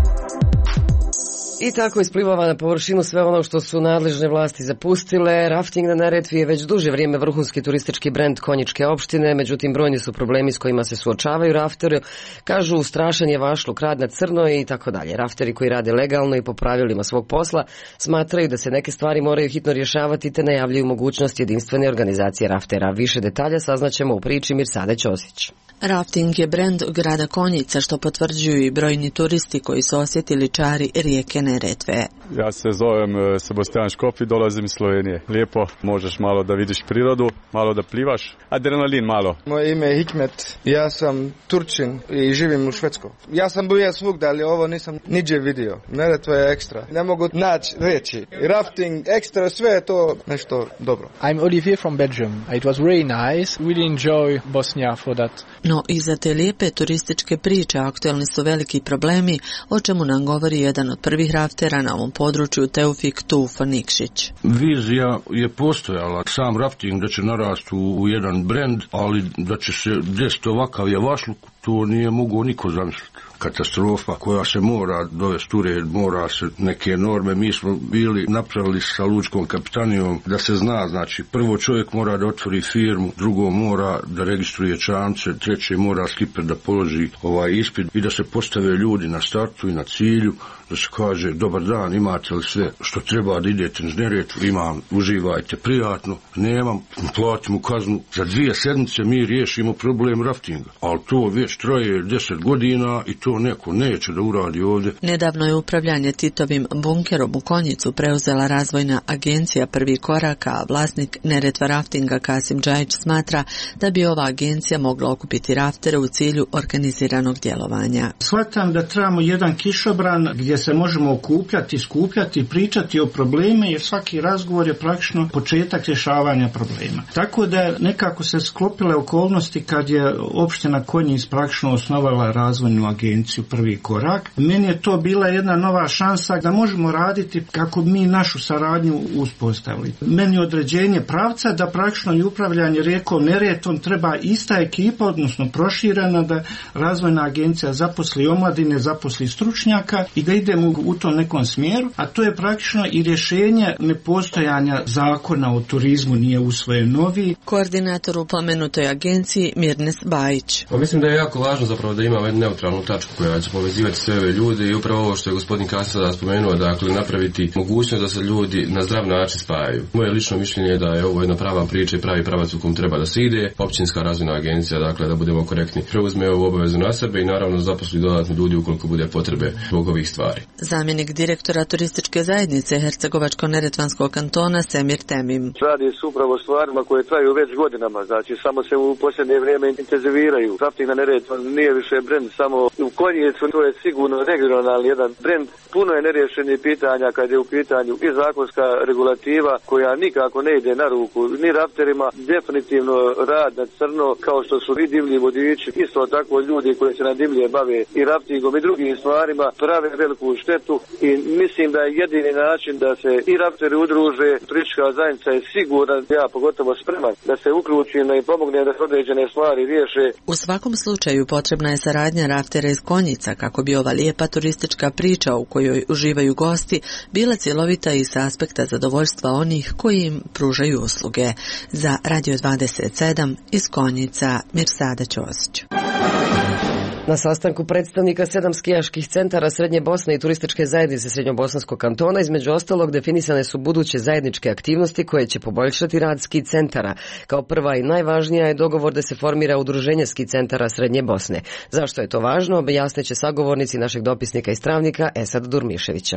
I tako isplivava na površinu sve ono što su nadležne vlasti zapustile. Rafting na Neretvi je već duže vrijeme vrhunski turistički brend Konjičke opštine, međutim brojni su problemi s kojima se suočavaju rafteri. Kažu strašan je vašluk, rad na crno i tako dalje. Rafteri koji rade legalno i po pravilima svog posla smatraju da se neke stvari moraju hitno rješavati te najavljuju mogućnost jedinstvene organizacije raftera. Više detalja saznaćemo u priči Mirsade Ćosić. Rafting je brend grada Konjica što potvrđuju i brojni turisti koji su osjetili čari rijeke Neretve. Ja se zovem Sebastian Škop i dolazim iz Slovenije. Lijepo, možeš malo da vidiš prirodu, malo da plivaš, adrenalin malo. Moje ime je Hikmet, ja sam Turčin i živim u Švedskoj. Ja sam bio svugdje, ali ovo nisam niđe vidio. Neretva je ekstra. Ne mogu naći reći. Rafting, ekstra, sve je to nešto dobro. I'm Olivier from Belgium. It was really nice. Really enjoy Bosnia for that. No, iza te lijepe turističke priče aktualni su veliki problemi, o čemu nam govori jedan od prvih raftera na ovom području Teufik Tufo Nikšić. Vizija je postojala, sam rafting da će narasti u jedan brend, ali da će se desiti ovakav javašluk, to nije mogao niko zamisliti. Katastrofa koja se mora dovesti u red, mora se neke norme. Mi smo bili napravili sa lučkom kapitanijom da se zna, znači prvo čovjek mora da otvori firmu, drugo mora da registruje čamce, treće mora skiper da položi ovaj ispit i da se postave ljudi na startu i na cilju, da se kaže dobar dan, imate li sve što treba da idete na Neretvu, imam, uživajte, prijatno, nemam, platimo kaznu, za 2 sedmice mi riješimo problem raftinga, ali to već traje 10 godina i to neko neće da uradi ovdje. Nedavno je upravljanje Titovim bunkerom u Konjicu preuzela razvojna agencija Prvi korak, a vlasnik Neretva raftinga Kasim Džajić smatra da bi ova agencija mogla okupiti raftere u cilju organiziranog djelovanja. Shvatam da trebamo jedan kišobran gdje se možemo okupljati, skupljati, pričati o probleme, jer svaki razgovor je praktično početak rješavanja problema. Tako da nekako se sklopile okolnosti kad je opština Konjic praktično osnovala razvojnu agenciju Prvi korak. Meni je to bila jedna nova šansa da možemo raditi kako mi našu saradnju uspostavili. Meni je određenje pravca da praktično i upravljanje rijekom Neretvom treba ista ekipa, odnosno proširena, da razvojna agencija zaposli omladine, zaposli stručnjaka i da idemo u tom nekom smjeru, a to je praktično i rješenje nepostojanja zakona o turizmu nije usvojen novi. Koordinator u pomenutoj agenciji Mirnes Bajić. Mislim da je jako važno zapravo da imamo jednu neutralnu tačku koja će povezivati sve ove ljude i upravo ovo što je gospodin Kasim sada spomenuo, dakle napraviti mogućnost da se ljudi na zdrav način spajaju. Moje lično mišljenje je da je ovo jedna prava priča i pravi pravac u kom treba da se ide. Općinska razvojna agencija, dakle da budemo korektni, preuzme ovu obavezu na sebe i naravno zaposli dodatni ljudi ukoliko bude potrebe zbog ovih stvari. Zamjenik direktora turističke zajednice Hercegovačko-neretvanskog kantona Semir Temim. Radi se upravo stvarima koje traju već godinama, znači samo se u posljednje vrijeme intenziviraju. Rafting na Neretvi nije više brend samo u Konjicu, to je sigurno regionalni jedan brend. Puno je nerješenih pitanja kad je u pitanju i zakonska regulativa koja nikako ne ide na ruku ni rafterima, definitivno rad na crno kao što su i divlji vodiči, isto tako ljudi koji se na divlje bave i raftingom i drugim stvarima prave veliku štetu i mislim da je jedini način da se i rafteri udruže. Turistička zajednica je sigurna, ja pogotovo spreman da se uključim i pomogne da se određene stvari riješe. U svakom slučaju potrebna je saradnja raftera iz Konjica kako bi ova lijepa turistička priča u kojoj uživaju gosti bila cjelovita i s aspekta zadovoljstva onih koji im pružaju usluge. Za Radio 27 iz Konjica Mirsada Ćosić. Na sastanku predstavnika 7 skijaških centara Srednje Bosne i turističke zajednice Srednjobosanskog kantona između ostalog definisane su buduće zajedničke aktivnosti koje će poboljšati rad ski centara. Kao prva i najvažnija je dogovor da se formira udruženje ski centara Srednje Bosne. Zašto je to važno, objasnit će sagovornici našeg dopisnika iz Travnika Esad Durmiševića.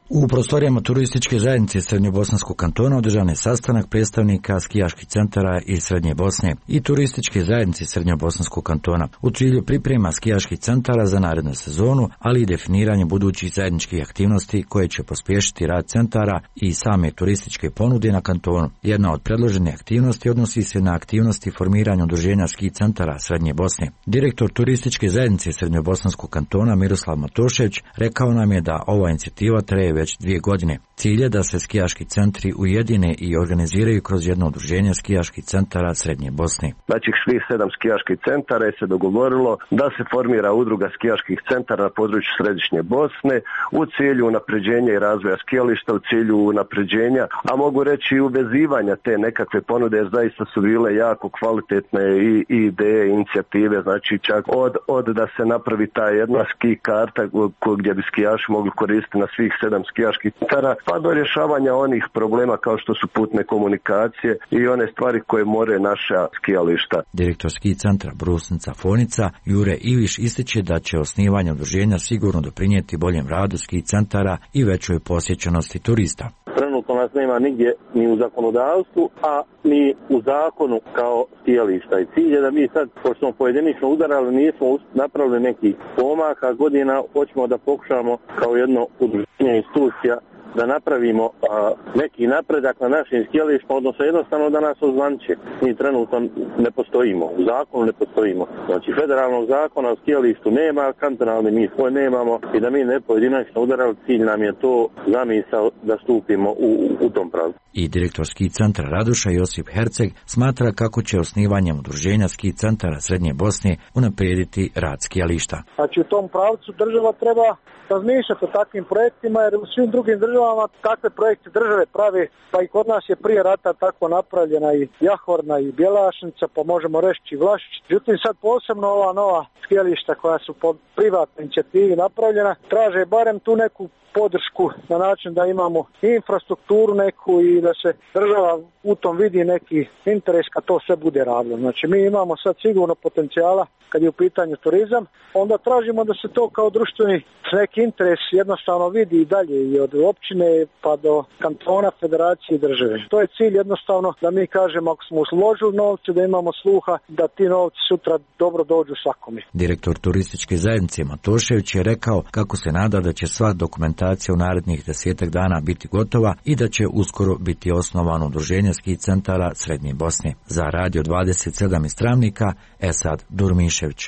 U prostorijama turističke zajednice Srednjobosanskog kantona održan je sastanak predstavnika skijaških centara iz Srednje Bosne i turističke zajednice Srednjobosanskog kantona u cilju priprema skijaških centara za narednu sezonu, ali i definiranje budućih zajedničkih aktivnosti koje će pospješiti rad centara i same turističke ponude na kantonu. Jedna od predloženih aktivnosti odnosi se na aktivnosti formiranja udruženja ski centara Srednje Bosne. Direktor turističke zajednice Srednjobosanskog kantona Miroslav Matošević rekao nam je da ova inicijativa traje već 2 godine. Cilj je da se skijaški centri ujedine i organiziraju kroz jedno udruženje skijaških centara Srednje Bosne. Znači svih 7 skijaških centara je se dogovorilo da se formira udruga skijaških centara na području Središnje Bosne u cilju unapređenja i razvoja skijališta, u cilju unapređenja, a mogu reći i uvezivanja te nekakve ponude, jer zaista su bile jako kvalitetne i ideje, inicijative, znači čak od da se napravi ta jedna ski karta gdje bi skijaši mogli koristiti na svih 7 skijaških centara, pa do rješavanja onih problema kao što su putne komunikacije i one stvari koje more naša skijališta. Direktor ski centra Brusnica Fonica Jure Iviš ističe da će osnivanje udruženja sigurno doprinijeti boljem radu ski centara i većoj posjećenosti turista. Trenutno nas nema nigdje ni u zakonodavstvu, a ni u zakonu kao skijališta. I cilj je da mi sad, pošto smo pojedinično udarali, nismo napravili neki pomaka godina, hoćemo da pokušamo kao jedno udruženje institucija da napravimo neki napredak na našim skijalištima, odnosno jednostavno da nas ozvaniče. Mi trenutno ne postojimo, u zakonu ne postojimo. Znači federalnog zakona o skijalištu nema, kantonalni mi svoj nemamo i da mi ne pojedinačno udarali, cilj nam je to zamisao da stupimo u tom pravcu. I direktor ski centra Raduša Josip Herceg smatra kako će osnivanjem udruženja ski centara Srednje Bosne unaprijediti rad skijališta. Znači u tom pravcu država treba razmišljati o takvim projektima, jer u svim drugim državama takve projekte države prave, pa i kod nas je prije rata tako napravljena i Jahorna i Bjelašnica, pa možemo reći i Vlašić. Međutim sad posebno ova nova skijališta koja su po privatnoj inicijativi napravljena, traže barem tu neku podršku na način da imamo i infrastrukturu neku i da se država u tom vidi neki interes kad to sve bude radilo. Znači mi imamo sad sigurno potencijala kad je u pitanju turizam, onda tražimo da se to kao društveni neki interes jednostavno vidi i dalje i od općine pa do kantona, federacije i države. To je cilj jednostavno da mi kažemo ako smo usložili novce, da imamo sluha, da ti novci sutra dobro dođu svakome. Direktor turističke zajednice Matošević je rekao kako se nada da će sva dokumentacija u narednih 10 dana biti gotova i da će uskoro biti osnovano udruženje ski centara Srednje Bosne. Za Radio 27 iz Travnika, Esad Durmišević.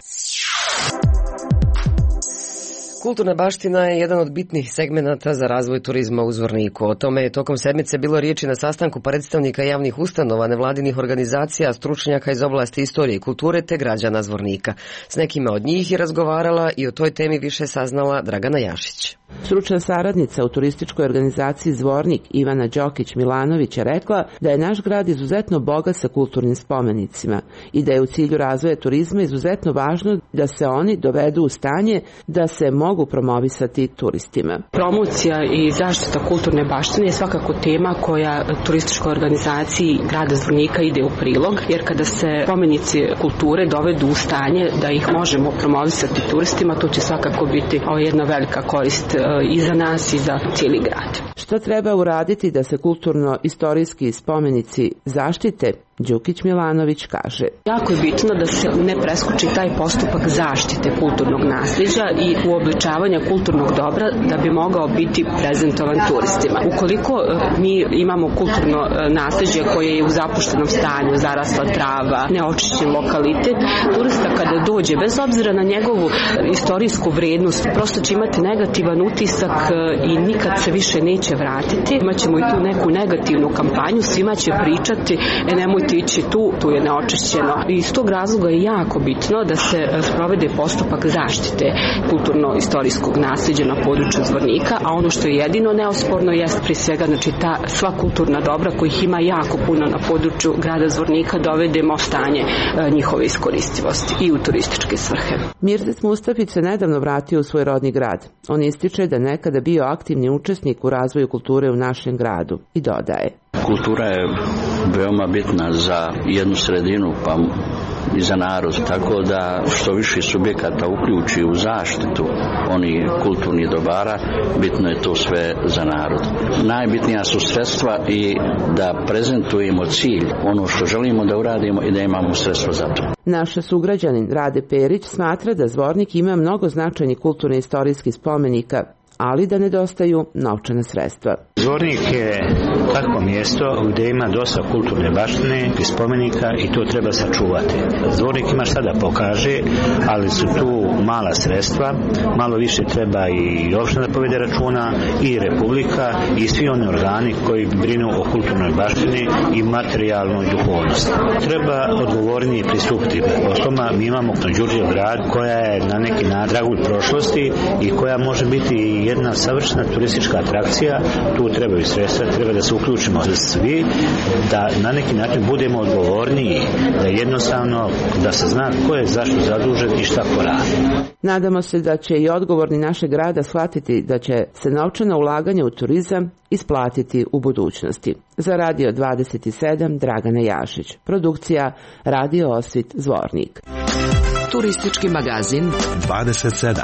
Kulturna baština je jedan od bitnih segmenata za razvoj turizma u Zvorniku. O tome je tokom sedmice bilo riječi na sastanku predstavnika javnih ustanova, nevladinih organizacija, stručnjaka iz oblasti istorije i kulture te građana Zvornika. S nekima od njih je razgovarala i o toj temi više saznala Dragana Jašić. Stručna saradnica u turističkoj organizaciji Zvornik Ivana Đokić-Milanović je rekla da je naš grad izuzetno bogat sa kulturnim spomenicima i da je u cilju razvoja turizma izuzetno važno da se oni dovedu u stanje da se mogu promovisati turistima. Promocija i zaštita kulturne baštine je svakako tema koja turističkoj organizaciji grada Zvornika ide u prilog, jer kada se spomenici kulture dovedu u stanje da ih možemo promovisati turistima, to će svakako biti jedna velika korist i za nas i za cijeli grad. Što treba uraditi da se kulturno-istorijski spomenici zaštite? Đukić Milanović kaže. Jako je bitno da se ne preskoči taj postupak zaštite kulturnog nasljeđa i uobličavanja kulturnog dobra da bi mogao biti prezentovan turistima. Ukoliko mi imamo kulturno nasljeđe koje je u zapuštenom stanju, zarasla trava, neočišćen lokalitet, turista kada dođe, bez obzira na njegovu istorijsku vrijednost, prosto će imati negativan utisak i nikad se više neće vratiti. Imaćemo i tu neku negativnu kampanju, svima će pričati, nemojte ići tu je neočišćeno. I iz tog razloga je jako bitno da se sprovede postupak zaštite kulturno-istorijskog nasljeđa na području Zvornika, a ono što je jedino neosporno jest prije svega ta sva kulturna dobra kojih ima jako puno na području grada Zvornika dovedemo stanje njihove iskoristivosti i u turističke svrhe. Mirzet Mustafić se nedavno vratio u svoj rodni grad. On ističe da nekada bio aktivni učesnik u razvoju kulture u našem gradu i dodaje. Kultura je veoma bitna za jednu sredinu, pa i za narod, tako da što više subjekata uključi u zaštitu onih kulturnih dobara, bitno je to sve za narod. Najbitnija su sredstva i da prezentujemo cilj, ono što želimo da uradimo i da imamo sredstva za to. Naša sugrađanin Rade Perić smatra da Zvornik ima mnogo značajnih kulturno-istorijskih spomenika, ali da nedostaju novčana sredstva. Zvornik je takvo mjesto gdje ima dosta kulturne baštine i spomenika i to treba sačuvati. Zvornik ima šta da pokaže, ali su tu mala sredstva, malo više treba i opština da povede računa, i republika, i svi oni organi koji brinu o kulturnoj baštini i materijalnoj duhovnosti. Treba odgovornije pristupiti. Osnovno mi imamo Đurđev grad koja je na neki dragulj prošlosti i koja može biti jedna savršena turistička atrakcija. Tu trebaju sredstva, treba da se uključimo svi, da na neki način budemo odgovorniji, da jednostavno da se zna ko je zašto zadužen i šta ko radi. Nadamo se da će i odgovorni našeg grada shvatiti da će se novčano ulaganje u turizam isplatiti u budućnosti. Za Radio 27 Dragana Jašić. Produkcija Radio Osvit Zvornik. Turistički magazin 27.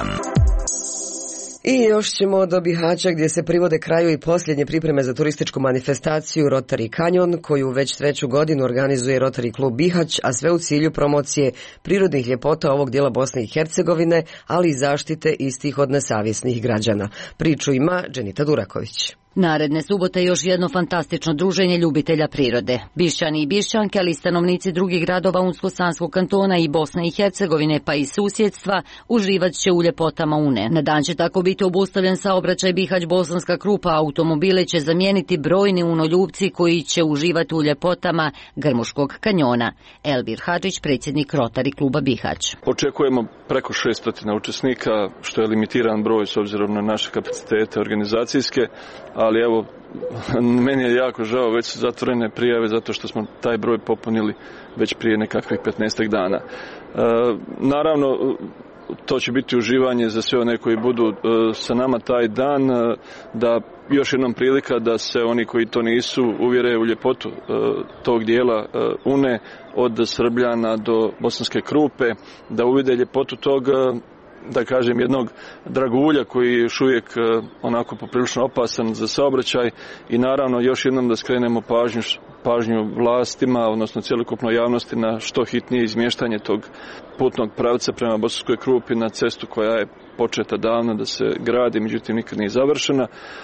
I još ćemo do Bihaća gdje se privode kraju i posljednje pripreme za turističku manifestaciju Rotary Canyon, koju već treću godinu organizuje Rotary klub Bihać, a sve u cilju promocije prirodnih ljepota ovog dijela Bosne i Hercegovine, ali i zaštite istih od nesavjesnih građana. Priču ima Dženita Duraković. Naredne subote još jedno fantastično druženje ljubitelja prirode. Bišćani i Bišćanke, ali i stanovnici drugih gradova Unsko-Sanskog kantona i Bosne i Hercegovine, pa i susjedstva, uživat će u ljepotama Une. Na dan će tako biti obustavljen saobraćaj Bihać-Bosanska Krupa, automobile će zamijeniti brojni unoljubci koji će uživati u ljepotama Grmuškog kanjona. Elbir Hadžić, predsjednik Rotary kluba Bihać. Očekujemo preko 600 učesnika, što je limitiran broj s obzirom na naše kapacitete organizacijske, ali evo, meni je jako žao, već su zatvorene prijave zato što smo taj broj popunili već prije nekakvih 15 dana. Naravno, to će biti uživanje za sve one koji budu sa nama taj dan, da još jednom prilika da se oni koji to nisu uvjere u ljepotu tog dijela Une, od Srbljana do Bosanske Krupe, da uvide ljepotu tog, da kažem, jednog dragulja koji je još uvijek onako poprilično opasan za saobraćaj, i naravno još jednom da skrenemo pažnju vlastima, odnosno cjelokupnoj javnosti, na što hitnije izmještanje tog putnog pravca prema Bosanskoj Krupi na cestu koja je početa davno da se gradi, međutim nikad nije završena,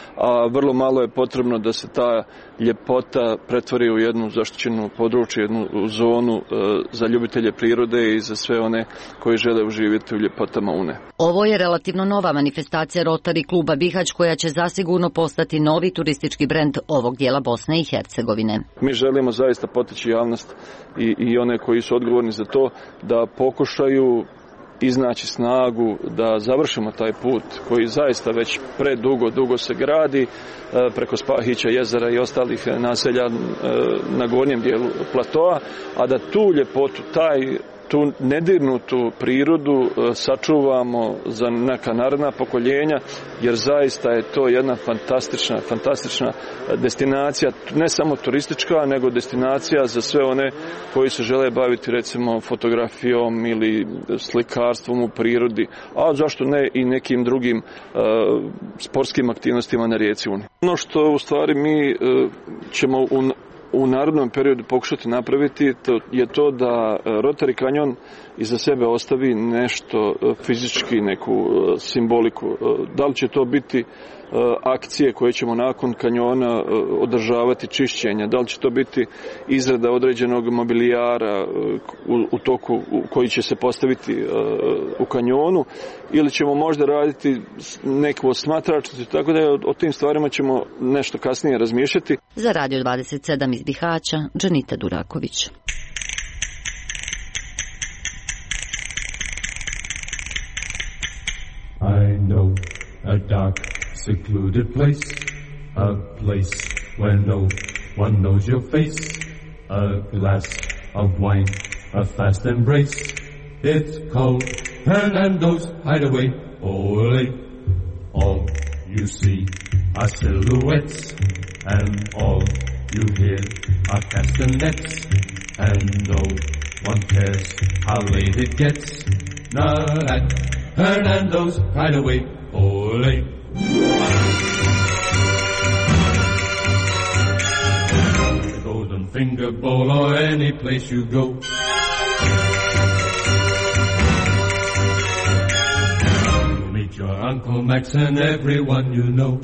a vrlo malo je potrebno da se ta ljepota pretvori u jednu zaštićenu područje, jednu zonu za ljubitelje prirode i za sve one koji žele uživjeti u ljepotama Une. Ovo je relativno nova manifestacija Rotary kluba Bihać, koja će zasigurno postati novi turistički brend ovog dijela Bosne i Hercegovine. Mi želimo zaista poteći javnost i one koji su odgovorni za to da pokušaju iznaći snagu da završimo taj put koji zaista već dugo se gradi preko Spahića, jezera i ostalih naselja na gornjem dijelu platoa, a da tu ljepotu, tu nedirnutu prirodu sačuvamo za neka naredna pokoljenja, jer zaista je to jedna fantastična destinacija, ne samo turistička, nego destinacija za sve one koji se žele baviti recimo fotografijom ili slikarstvom u prirodi, a zašto ne i nekim drugim sportskim aktivnostima na rijeci Uni. Ono što u stvari mi ćemo u narednom periodu pokušati napraviti je to da Rotary Canyon iza sebe ostavi nešto fizički, neku simboliku. Da li će to biti akcije koje ćemo nakon kanjona održavati, čišćenja, da li će to biti izrada određenog mobilijara u toku koji će se postaviti u kanjonu, ili ćemo možda raditi neku osmatračnicu, tako da o tim stvarima ćemo nešto kasnije razmišljati. Za Radio 27 iz Bihaća, Dženita Duraković. I know a dark, secluded place, a place where no one knows your face, a glass of wine, a fast embrace. It's called Fernando's Hideaway. Ole, all you see are silhouettes, and all you hear are castanets. and no one cares how late it gets. Not at Hernando's Hideaway. Ole. The Golden Finger Bowl or any place you go. You'll meet your Uncle Max and everyone you know.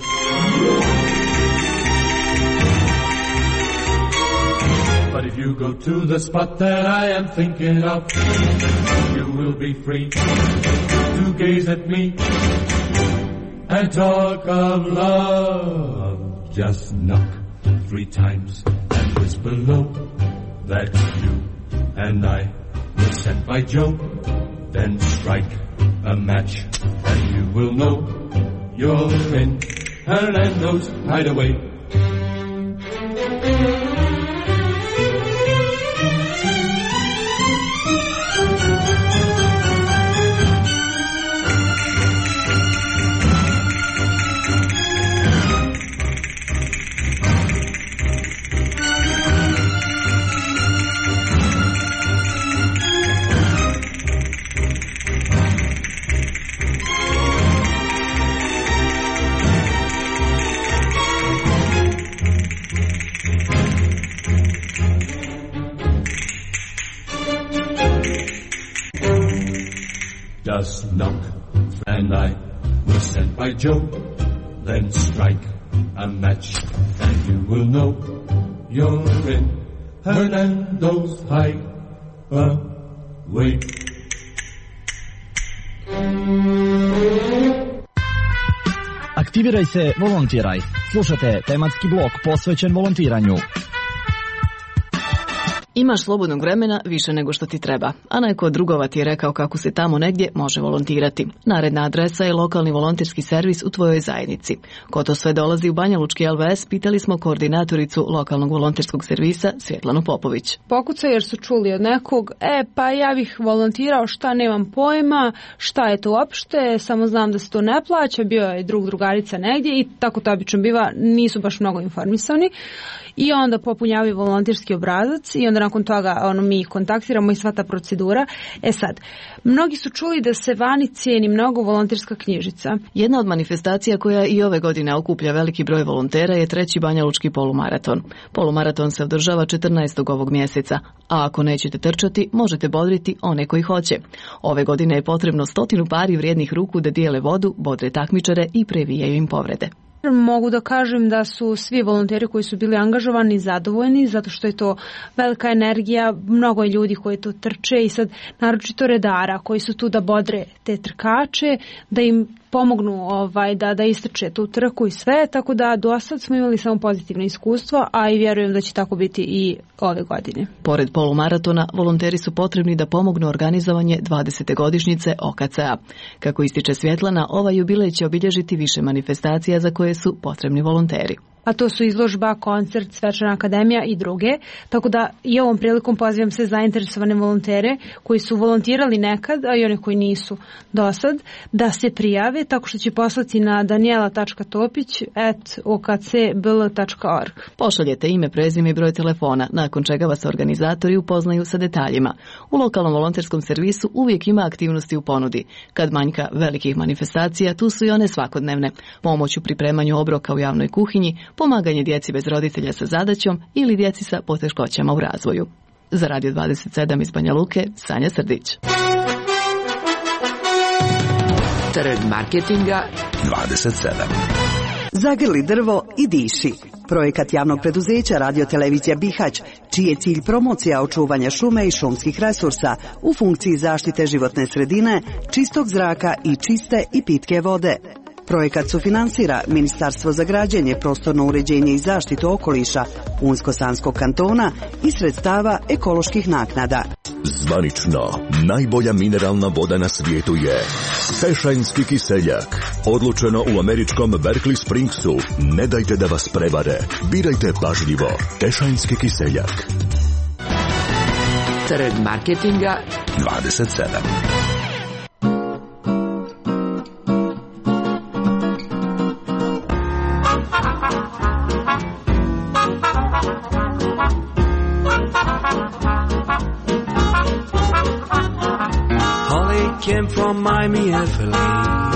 But if you go to the spot that I am thinking of, you will be free to gaze at me and talk of love. Just knock 3 times and whisper low that you and I were sent by Joe. Then strike a match and you will know you're in Hernando's Hideaway. Just knock, and I was sent by Joe. Then strike a match, and you will know you're in Hernando's Hideaway. Aktiviraj se, volontiraj. Slušate tematski blok posvećen volontiranju. Imaš slobodnog vremena više nego što ti treba, a neko od drugova ti je rekao kako se tamo negdje može volontirati. Naredna adresa je lokalni volonterski servis u tvojoj zajednici. Ko to sve dolazi u Banja Lučki LVS, pitali smo koordinatoricu lokalnog volonterskog servisa Svjetlanu Popović. Pokucaj jer su čuli od nekog, pa ja bih volontirao, šta nemam pojma, šta je to uopšte, samo znam da se to ne plaća, bio je drugarica negdje i tako to obično biva, nisu baš mnogo informisani. I onda popunjavaju volonterski obrazac i onda nakon toga mi ih kontaktiramo i sva ta procedura. Sad, mnogi su čuli da se vani cijeni mnogo volonterska knjižica. Jedna od manifestacija koja i ove godine okuplja veliki broj volontera je 3. Banja Lučki polumaraton. Polumaraton se održava 14. ovog mjeseca, a ako nećete trčati, možete bodriti one koji hoće. Ove godine je potrebno 100 pari vrijednih ruku da dijele vodu, bodre takmičare i previjaju im povrede. Mogu da kažem da su svi volonteri koji su bili angažovani zadovoljni zato što je to velika energija, mnogo je ljudi koji to trče i sad naročito redara koji su tu da bodre te trkače, da im pomognu da istrče tu trku i sve, tako da do sad smo imali samo pozitivno iskustvo, a i vjerujem da će tako biti i ove godine. Pored polumaratona, volonteri su potrebni da pomognu organizovanje 20. godišnjice OKC-a. Kako ističe Svjetlana, ovaj jubilej će obilježiti više manifestacija za koje su potrebni volonteri. A to su izložba, koncert, svečana akademija i druge. Tako da i ovom prilikom pozivam sve zainteresovane volontere koji su volontirali nekad, a i one koji nisu dosad, da se prijave tako što će poslati na daniela.topić@okcbl.org. Pošaljete ime, prezime i broj telefona, nakon čega vas organizatori upoznaju sa detaljima. U lokalnom volonterskom servisu uvijek ima aktivnosti u ponudi. Kad manjka velikih manifestacija, tu su i one svakodnevne. Pomoć u pripremanju obroka u javnoj kuhinji, pomaganje djeci bez roditelja sa zadaćom ili djeci sa poteškoćama u razvoju. Za Radio 27 iz Banja Luke, Sanja Srdić. Trg marketinga 27. Zagrli drvo i diši. Projekat javnog preduzeća Radio Televizija Bihać, čiji je cilj promocija očuvanja šume i šumskih resursa u funkciji zaštite životne sredine, čistog zraka i čiste i pitke vode. Projekat sufinansira Ministarstvo za građenje, prostorno uređenje i zaštitu okoliša Unsko-Sanskog kantona i sredstava ekoloških naknada. Zvanično, najbolja mineralna voda na svijetu je Tešanjski kiseljak. Odlučeno u američkom Berkeley Springsu. Ne dajte da vas prevare. Birajte pažljivo. Tešanjski kiseljak. Trg marketinga 27. came from Miami, FLA.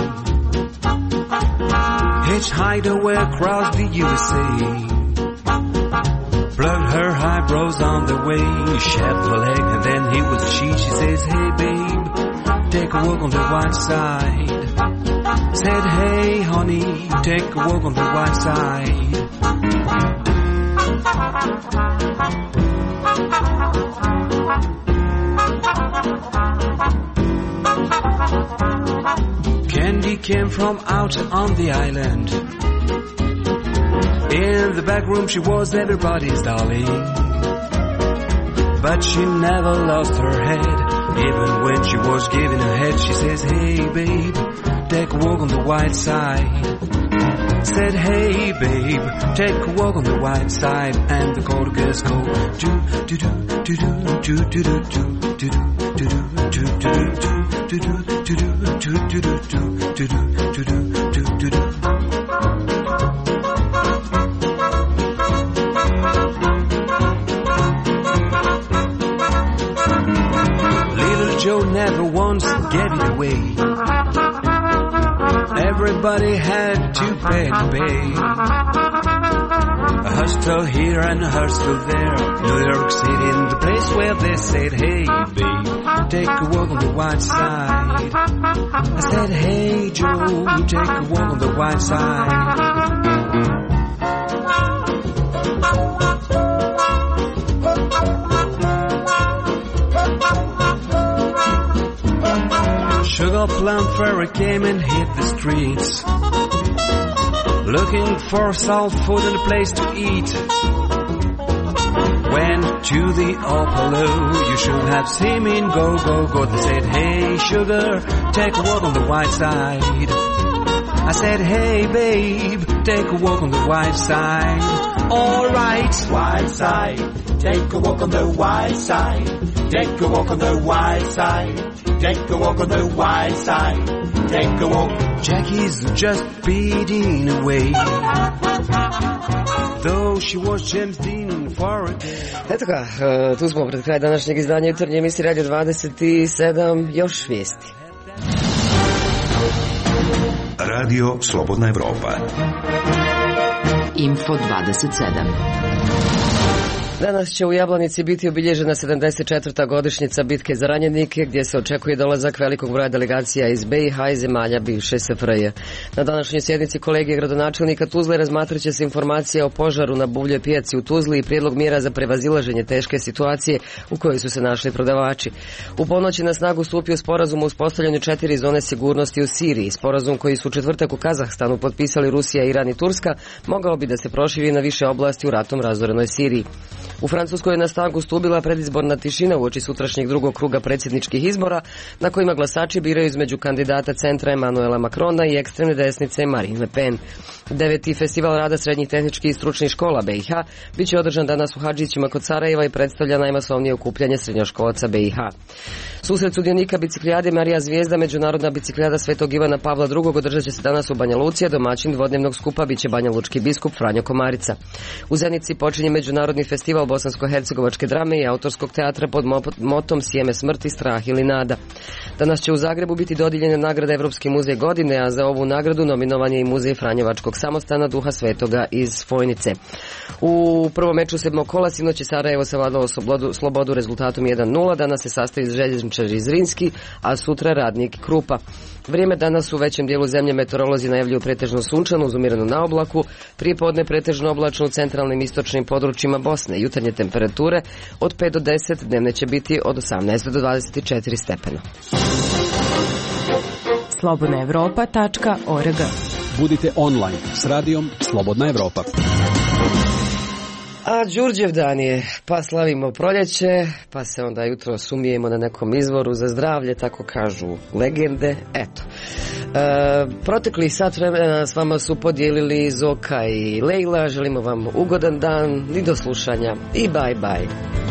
Hitchhiked away across the USA. Blurred her eyebrows on the way. Shaved her leg and then he was a she. She says, hey babe, take a walk on the white side. Said, hey honey, take a walk on the white side. Candy came from out on the island. In the back room she was everybody's darling. But she never lost her head. Even when she was giving her head, she says, hey babe, take a walk on the white side. Said, hey babe, take a walk on the white side. And the chorus goes, go do do do do do do do do do do do do do. Little Joe never once gave it away. Everybody had to pay. A hostel here and a hostel there. New York City, in the place where they said, hey babe, take a walk on the white side. I said, hey Joe, take a walk on the white side. Sugar Plum Fairy came and hit the streets, looking for soul food and a place to eat. Went to the Opalo, you should have seen me in Go Go Go. They said, hey sugar, take a walk on the white side. I said, hey babe, take a walk on the white side. Alright, white side, take a walk on the white side. Take a walk on the white side. Take a walk on the white side. Take a walk. Jackie's just beating away. Though she was James Dean for a day. Eto ga, tu smo pred kraj današnjeg izdanja jutarnje emisije Radio 27, još vijesti. Radio Slobodna Evropa. Info 27. Danas će u Jablanici biti obilježena 74. godišnjica bitke za ranjenike, gdje se očekuje dolazak velikog broja delegacija iz BiH i zemalja bivše SFRJ. Na današnjoj sjednici kolegije gradonačelnika Tuzle razmatrat će se informacija o požaru na Buvljoj pijaci u Tuzli i prijedlog mjera za prevazilaženje teške situacije u kojoj su se našli prodavači. U ponoć je na snagu stupio sporazum o uspostavljanju 4 zone sigurnosti u Siriji. Sporazum koji su u četvrtak u Kazahstanu potpisali Rusija, Iran i Turska mogao bi da se proširi na više oblasti u ratom razorenoj Siriji. U Francuskoj je na snagu stupila predizborna tišina uoči sutrašnjeg drugog kruga predsjedničkih izbora, na kojima glasači biraju između kandidata centra Emanuela Macrona i ekstremne desnice Marine Le Pen. 9. festival rada srednjih tehničkih i stručnih škola BiH bit će održan danas u Hadžićima kod Sarajeva i predstavlja najmasovnije okupljanje srednjoškolaca BiH. Susret sudionika biciklijade Marija Zvijezda, međunarodna biciklijada Svetog Ivana Pavla II održat će se danas u Banja Luci, a domaćin dvodnevnog skupa biće banjalučki biskup Franjo Komarica. U Zenici počinje međunarodni festival bosansko-hercegovačke drame i autorskog teatra pod motom Sjeme smrti, strah ili nada. Danas će u Zagrebu biti dodijeljena nagrada Evropski muzej godine, a za ovu nagradu nominovan je i muzej Franjevačkog samostana Duha Svetoga iz Fojnice. U prvom meču 7. kola sinoć je Sarajevo savladalo Slobodu rezultatom 1:0, danas se sastavi željezničar iz Zrinski, a sutra Radnik Krupa. Vrijeme danas u većem dijelu zemlje meteorolozi najavljuju pretežno sunčano uz umjereno na oblaku, prije podne pretežno oblačno u centralnim istočnim područjima Bosne. Jutarnje temperature od 5 do 10, dnevne će biti od 18 do 24 stepena. slobodnaevropa.org. Budite online s radijom Slobodna Evropa. A Đurđev dan je, pa slavimo proljeće, pa se onda jutro sumijemo na nekom izvoru za zdravlje, tako kažu legende. Eto, protekli sat vremena s vama su podijelili Zoka i Lejla. Želimo vam ugodan dan i do slušanja i bye bye.